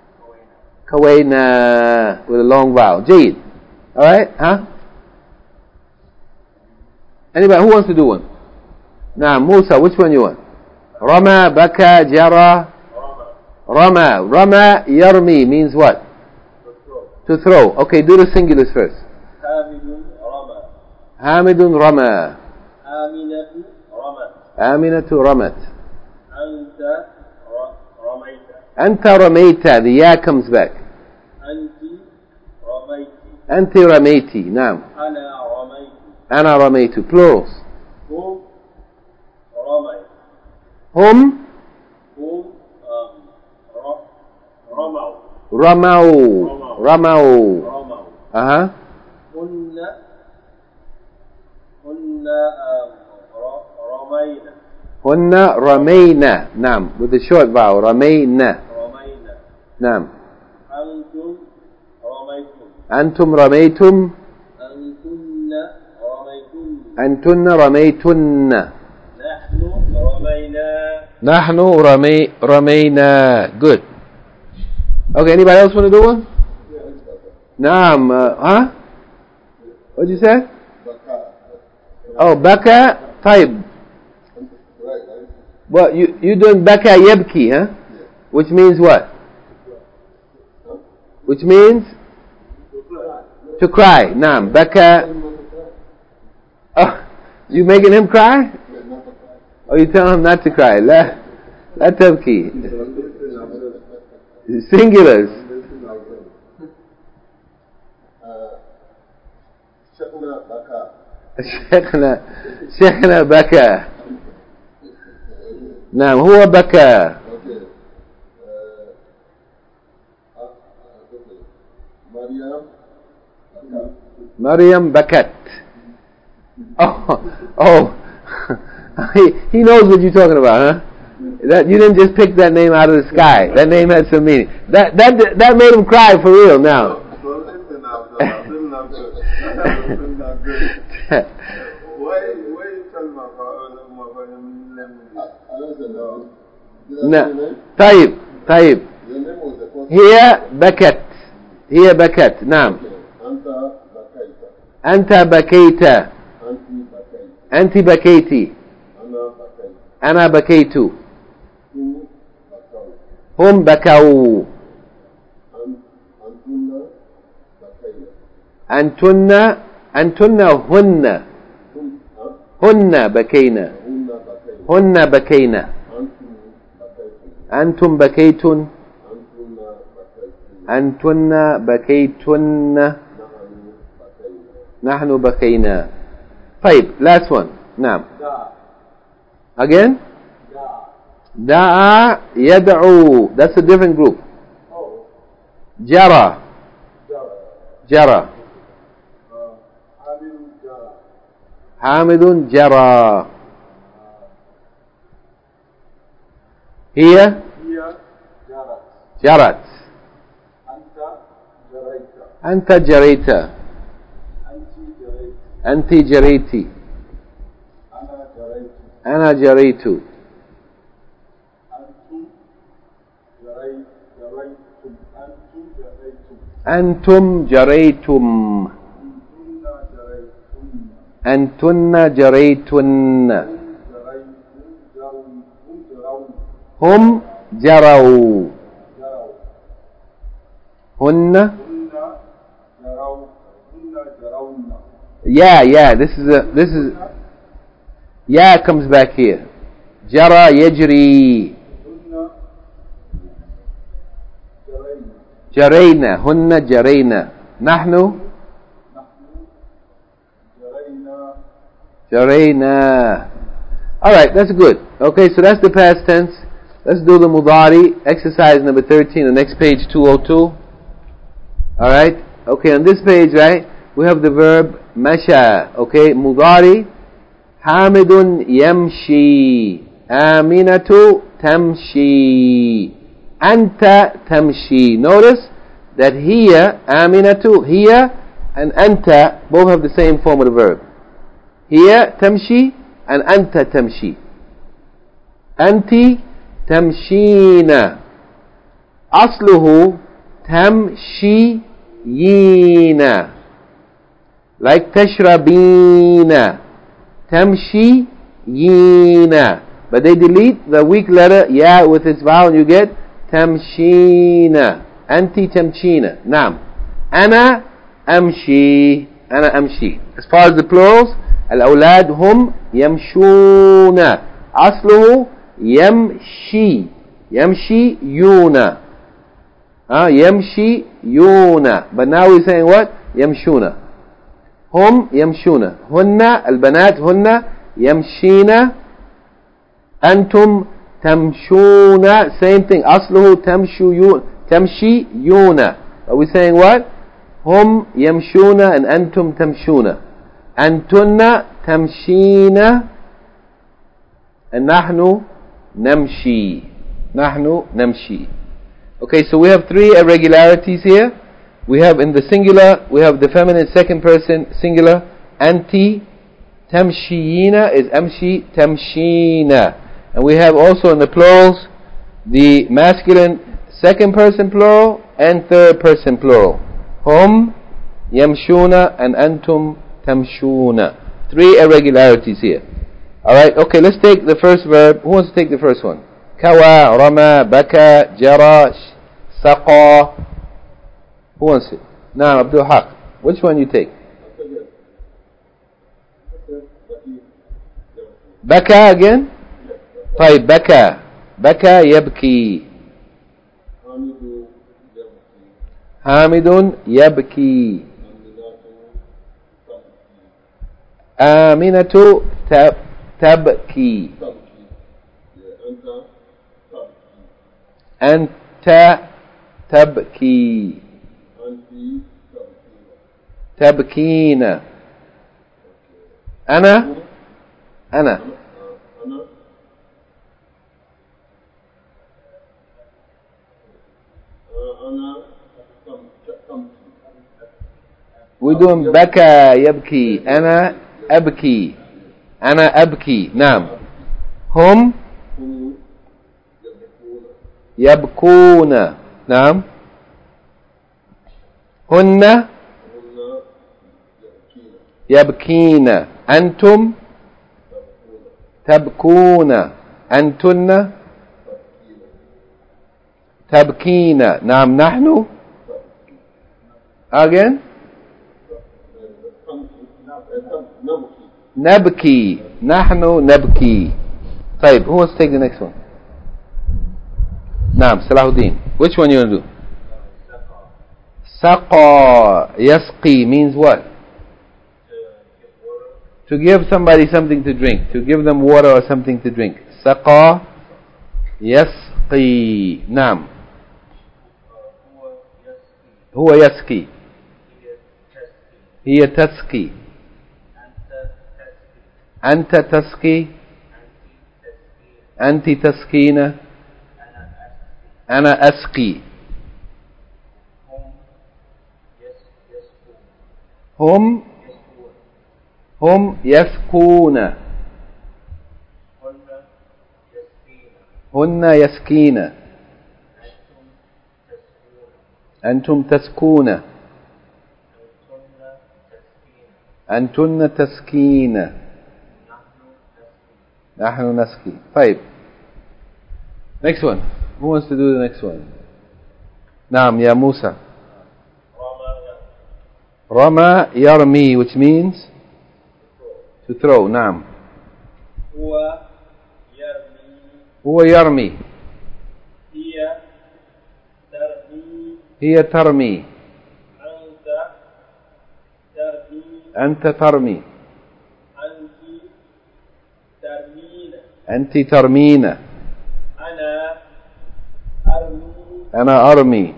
كوينا with a long vowel. جيد. Alright, huh? Anybody who wants to do one? نعم. Musa, which one you want? رمى, بكى, جرى. رمى يرمي means what? To throw. Okay, do the singulars first. Hamidun rama. Aminatu ramat. Anta ramaita. The ya comes back. Anti ramaiti. Naam. Ana ramaitu. Plurals. Hum. Ramau. Hunna ramayna. Naam. With the short vowel. Ramayna. Naam. Antum ramaytum. Antunna ramaytunna. Nahnu ramayna. Good. Okay, anybody else want to do one? Naam. Huh? What did you say? Oh, baka. Taib. Well, you doing baka yabki, huh? Which means what? Which means to cry. Naam. Baka. Oh, you making him cry? Or you telling him not to cry? La tabki. Singulars. شيخنا بكى. نعم هو بكى. مريم بكت. Oh. he knows what you're talking about, huh? That you didn't just pick that name out of the sky. That name had some meaning. That made him cry for real now. طيب هي بكت نعم. أنت بكيت. أنت بكيتي. أنا بكيت. هم بكوا. أنتن هن بكينا. هن بكينا. أنتم بكيتن. أنتن بكيتن. نحن بكينا. طيب last one. نعم. Again? دعا يدعو. That's a different group. جرى. حامد جرى. هي جرت. أنت جريت. أنت جريتي. أنا جريت. أنتم جريتم. أنتن جريتن. هم جروا. هن. Yeah. This is. Yeah comes back here. جرى يجري. جرينا. هن جرينا. نحن جرينا. Alright, that's good. Okay, so that's the past tense. Let's do the mudari, exercise number 13, the next page 202. Alright, okay, on this page, right, we have the verb masha. Okay, mudari, Hamidun yamshi. Aminatu tamshi. Anta tamshi. Notice that here, Aminatu, here, and anta both have the same form of the verb. Here, tamshi, and anta tamshi. Anti tamshina. Asluhu tamshiyina. Like tashrabina. Tamshiyina. But they delete the weak letter ya with its vowel and you get tamshina. Anti tamshina. Naam. Ana amshi. Ana amshi. As far as the plurals, al-awlad hum yamshuna. Asluhu yamshi. Yamshi yuna. Yamshi yuna. But now we're saying what? Yamshuna. هم يمشون. هن البنات هن يمشين. أنتم تمشون. Same thing. أصله تمشيون. Are we saying what? هم يمشون and أنتم تمشون. أنتن تمشين and نحن نمشي. نحن نمشي. Okay, so we have three irregularities here. We have in the singular, we have the feminine second person singular. Anti tamshiyina is amshi tamshina. And we have also in the plurals the masculine second person plural and third person plural. Hum yamshuna and antum tamshuna. Three irregularities here. Alright, okay, let's take the first verb. Who wants to take the first one? Kawa, Rama, Baka, Jara, Saqa. Who wants it? Now, Abdul Haq. Which one you take? Baka again? طيب بكى. بكى يبكي. حامد يبكي. آمنة تبكي. أنت تبكي. تبكين. أنا بدون بكى يبكي. أنا أبكي. أنا أبكي. نعم. هم يبكون. نعم. هن يبكين. أنتم تبكون. أنتن تبكين. نعم. نحن again نبكي. نحن نبكي. طيب, who wants to take the next one? نعم, Salahuddin. Which one you want to do? Saqa. Yasqi means what? To give somebody something to drink. To give them water or something to drink. Saqa yasqi. Naam. Huwa yasqi. Hiya tasqi. Anta tasqi. Anti tasqina. Ana asqi. Hum يسقون. هن يسقين. أنتم تسقون. أنتن تسقين. نحن نسقي. طيب, next one. Who wants to do the next one? نعم, يا موسى. رمى يرمي, which means to throw. نعم. هو يرمي. هي ترمي. أنت ترمي. أنت ترمين. أنا أرمي.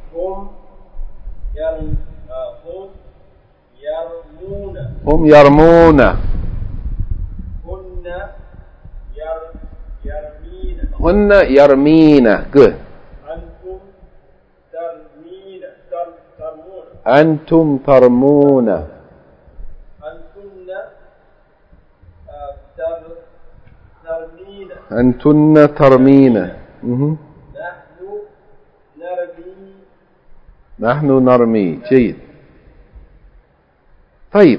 هم يرمون. هن يرمين. Good. أنتم ترمون. أنتن ترمين. نحن نرمي. جيد. طيب,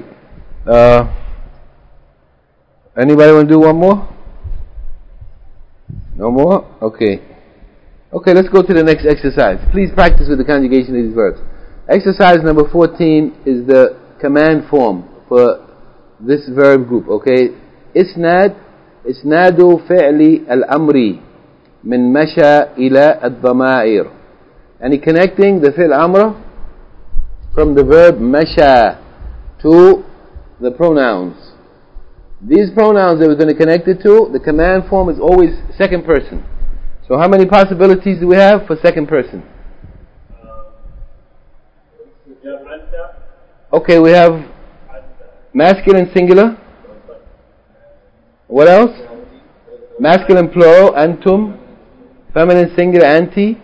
anybody want to do one more? No more? Okay, let's go to the next exercise. Please practice with the conjugation of these verbs. Exercise number 14 is the command form for this verb group. Okay, إسناد فعل الأمر من مشى إلى الضمائر. And connecting the fi'l amr from the verb masha to the pronouns. These pronouns that we're going to connect it to, the command form is always second person. So how many possibilities do we have for second person? Okay, we have masculine singular. What else? Masculine plural, antum. Feminine singular, anti.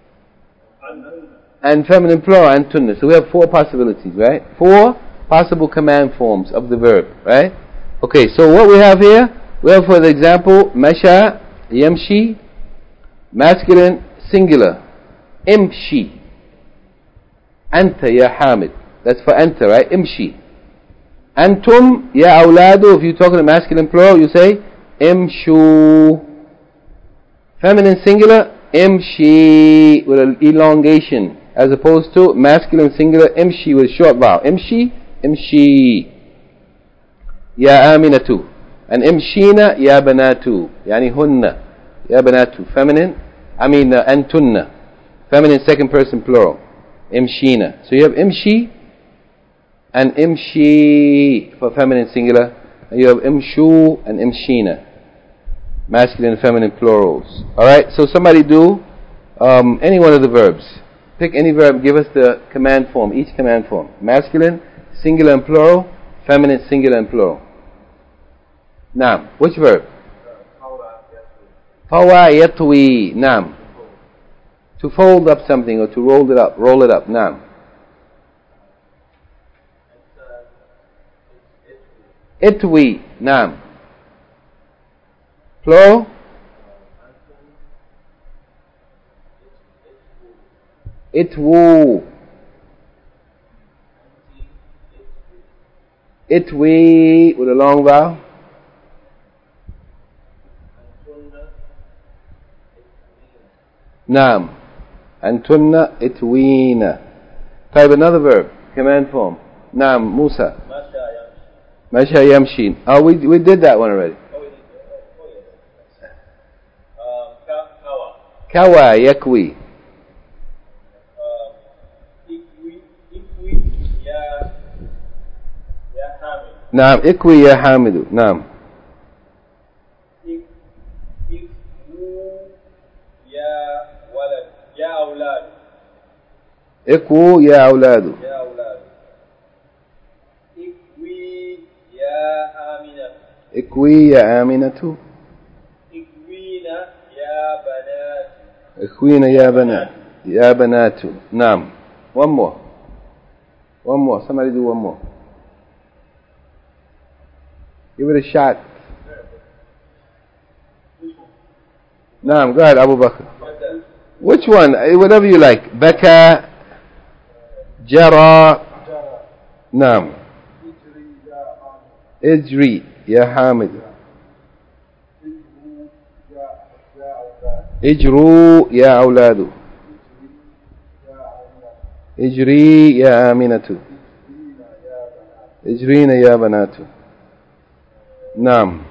And feminine plural, antunna. So we have 4 possibilities, right? 4 possible command forms of the verb, right? Okay, so what we have here, we have, for the example, masha, yamshi, masculine singular, imshi. Anta ya Hamid. That's for anta, right? Imshi. Antum ya awladu. If you're talking to masculine plural, you say imshu. Feminine singular, imshi, with an elongation, as opposed to masculine singular, imshi, with a short vowel. Imshi, imshi. Ya aminatu. And imshina ya banatu. Yani hunna. Ya banatu. Feminine. Antunna. Feminine second person plural. Imshina. So you have imshi and imshi for feminine singular. And you have imshu and imshina, masculine and feminine plurals. Alright, so somebody do any one of the verbs. Pick any verb, give us the command form, each command form. Masculine, singular and plural, feminine, singular and plural. Naam. Which verb? Tawa yatwi. Naam. To fold up something or to roll it up. Roll it up. Naam. Itwi. Naam. Plural? Itwu. Itwi with a long vowel. Naam. Antunna itwina. Type another verb. Command form. Naam. Musa. Masha yamshin. Oh, we did that one already. Kawa yakwi. نعم اكوي يا حامد نعم اكووا يا أولاد اكوي يا آمنة اكوينا يا بنات يا بنات نعم one more somebody do one more. Give it a shot. Naam, go ahead, Abu Bakr. Which one? Whatever you like. Baka, Jara. Naam. Ijri, Ya Hamid. Ijru, Ya Awladu. Ijri, Ya Aminatu. Ijrina, Ya Banatu. Naam.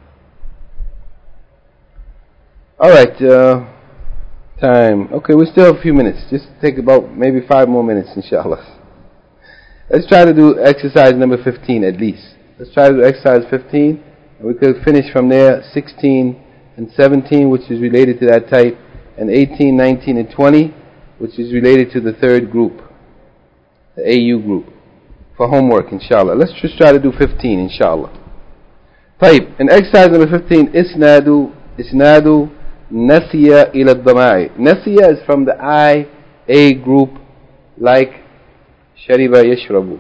Alright, time. Okay, we still have a few minutes. Just take about maybe 5 more minutes, inshallah. Let's try to do exercise number 15 at least. Let's try to do exercise 15. And we could finish from there 16 and 17, which is related to that type, and 18, 19, and 20, which is related to the third group, the AU group, for homework, inshallah. Let's just try to do 15, inshallah. طيب, in exercise number 15, isnadu nasiya ila dhamai. Nasiya is from the I-A group, like shariba yashrabu.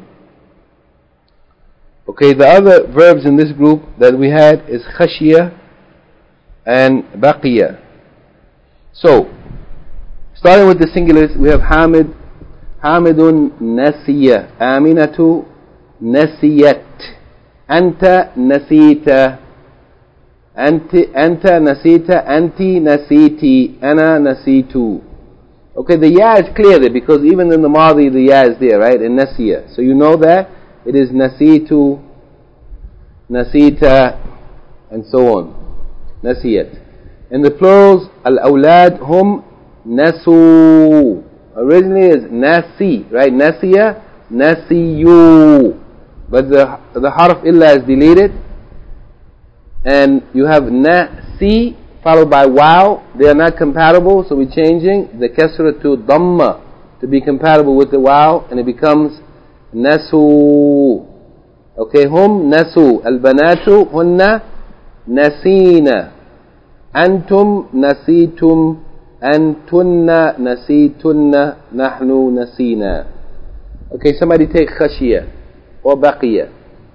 Okay, the other verbs in this group that we had is khashiya and baqiya. So, starting with the singulars, we have Hamid. Hamidun nasiya. Aminatu nasiyat. Anta nasita. Anta nasita. Anti nasiti. Ana nasitu. Okay, the ya is clear there because even in the Madi the ya is there, right? In nasiya. So you know that it is nasitu, nasita, and so on. Nasiyat. In the plurals, al-awlad hum nasu. Originally is nasi, right? Nasiya, nasiyu. But the harf illa is deleted. And you have nasi followed by wow. They are not compatible, so we're changing the kasra to dhamma to be compatible with the wow, and it becomes nasu. Okay, hum nasu. Al-banatu hunna nasina. Antum nasitum. Antunna nasitunna. Nahnu nasina. Okay, somebody take khashiyah or baqiyah.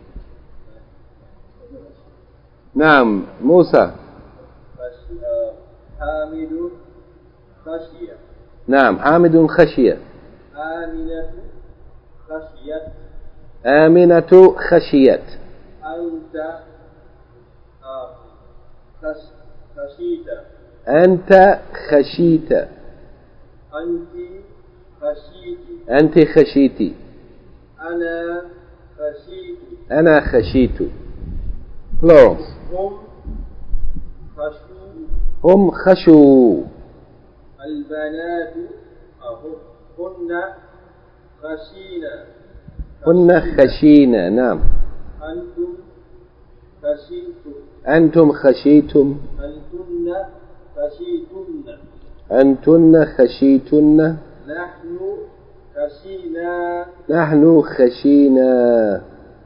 Naam, Musa. Hamidun khashiyah. Naam, Hamidun khashiyah. Aminatu khashiyat. Aminatu khashiyat. Anta khashita. Anta khashita. Anti khashiti. Anti khashiti. Ana khashitu. Ana khashitu. Plurals. Hum khashu. Hum khashu. Al-banatu hunna خشينا هن خشينا. نعم. أنتم خشيتم أنتم خشيتم. أنتن خشيتن أنتن خشيتن. نحن خشينا نحن خشينا.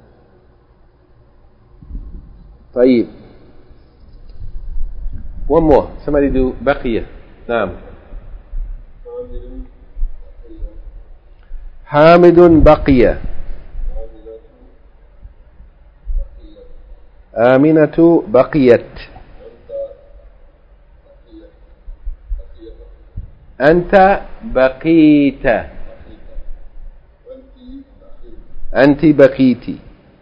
طيب. One more. Somebody do بقية. نعم. حامد بقية. آمنة بقيت. أنت بقيت. أنت بقيتي.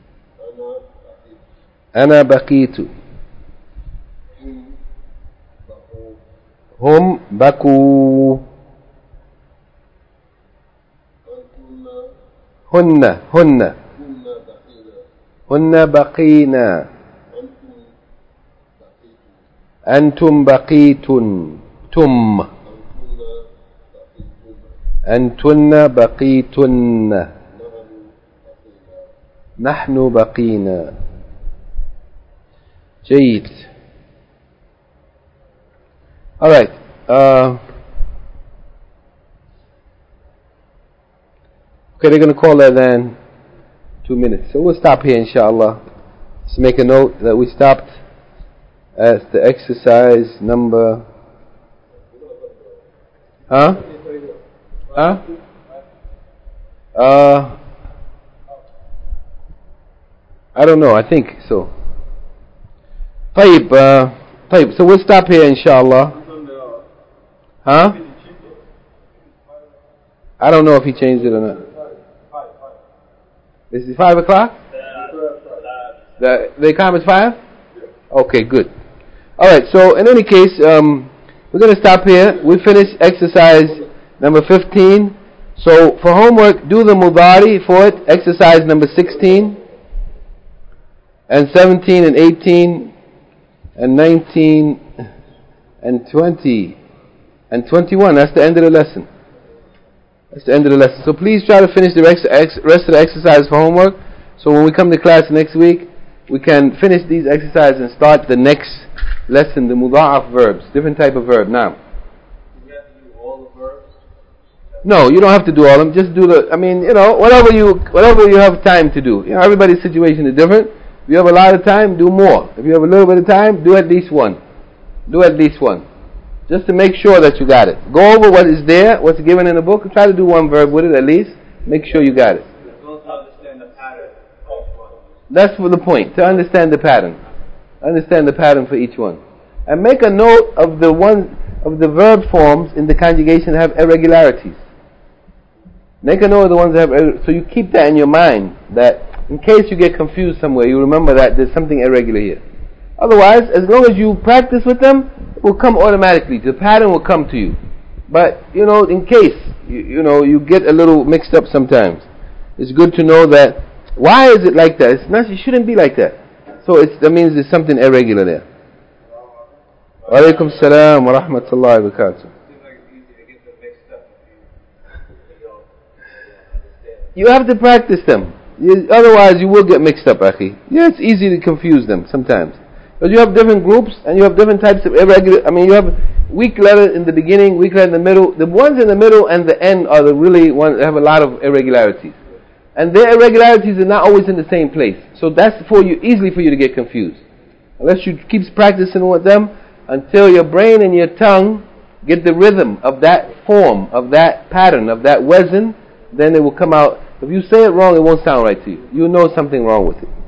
أنا بقيت. هم بكوا. هن بقينا. أنتم بقيتن. تم. أنتن بقيتن. نحن بقينا. جيد. Alright. Okay, they're going to call that then 2 minutes. So we'll stop here, inshallah. Let's make a note that we stopped at the exercise number. Huh? I don't know. I think so. طيب. So we'll stop here, inshallah. Huh? I don't know if he changed it or not. Is it 5 o'clock? The time is 5? Okay, good. Alright, so in any case, we're going to stop here. We finished exercise number 15. So for homework, do the mudari for it. Exercise number 16 and 17 and 18 and 19 and 20 and 21. That's the end of the lesson. That's the end of the lesson. So please try to finish the rest of the exercise for homework. So when we come to class next week, we can finish these exercises and start the next lesson, the mudha'af verbs, different type of verb. Now, You have to do all the verbs? no, you don't have to do all of them. Just do whatever you have time to do. Everybody's situation is different. If you have a lot of time, do more. If you have a little bit of time, do at least one. Do at least one. Just to make sure that you got it. Go over what is there, what's given in the book, and try to do one verb with it at least. Make sure you got it. As long as I understand the pattern of each one. That's for the point, to understand the pattern. Understand the pattern for each one. And make a note of the verb forms in the conjugation that have irregularities. Make a note of the ones that have, so you keep that in your mind, that in case you get confused somewhere, you remember that there's something irregular here. Otherwise, as long as you practice with them, it will come automatically. The pattern will come to you. But, in case, you get a little mixed up sometimes, it's good to know that, why is it like that? It shouldn't be like that. So that means there's something irregular there. Wa alaikum salam wa rahmatullahi wa barakatuh. Seems like it's easy to get them mixed up if you don't understand. You have to practice them. Otherwise, you will get mixed up, akhi. Yeah, it's easy to confuse them sometimes. Because you have different groups and you have different types of irregular. You have weak letter in the beginning, weak letter in the middle. The ones in the middle and the end are the really ones that have a lot of irregularities. And their irregularities are not always in the same place. So that's easily for you to get confused. Unless you keep practicing with them until your brain and your tongue get the rhythm of that form, of that pattern, of that wazn, then it will come out. If you say it wrong, it won't sound right to you. You'll know something wrong with it.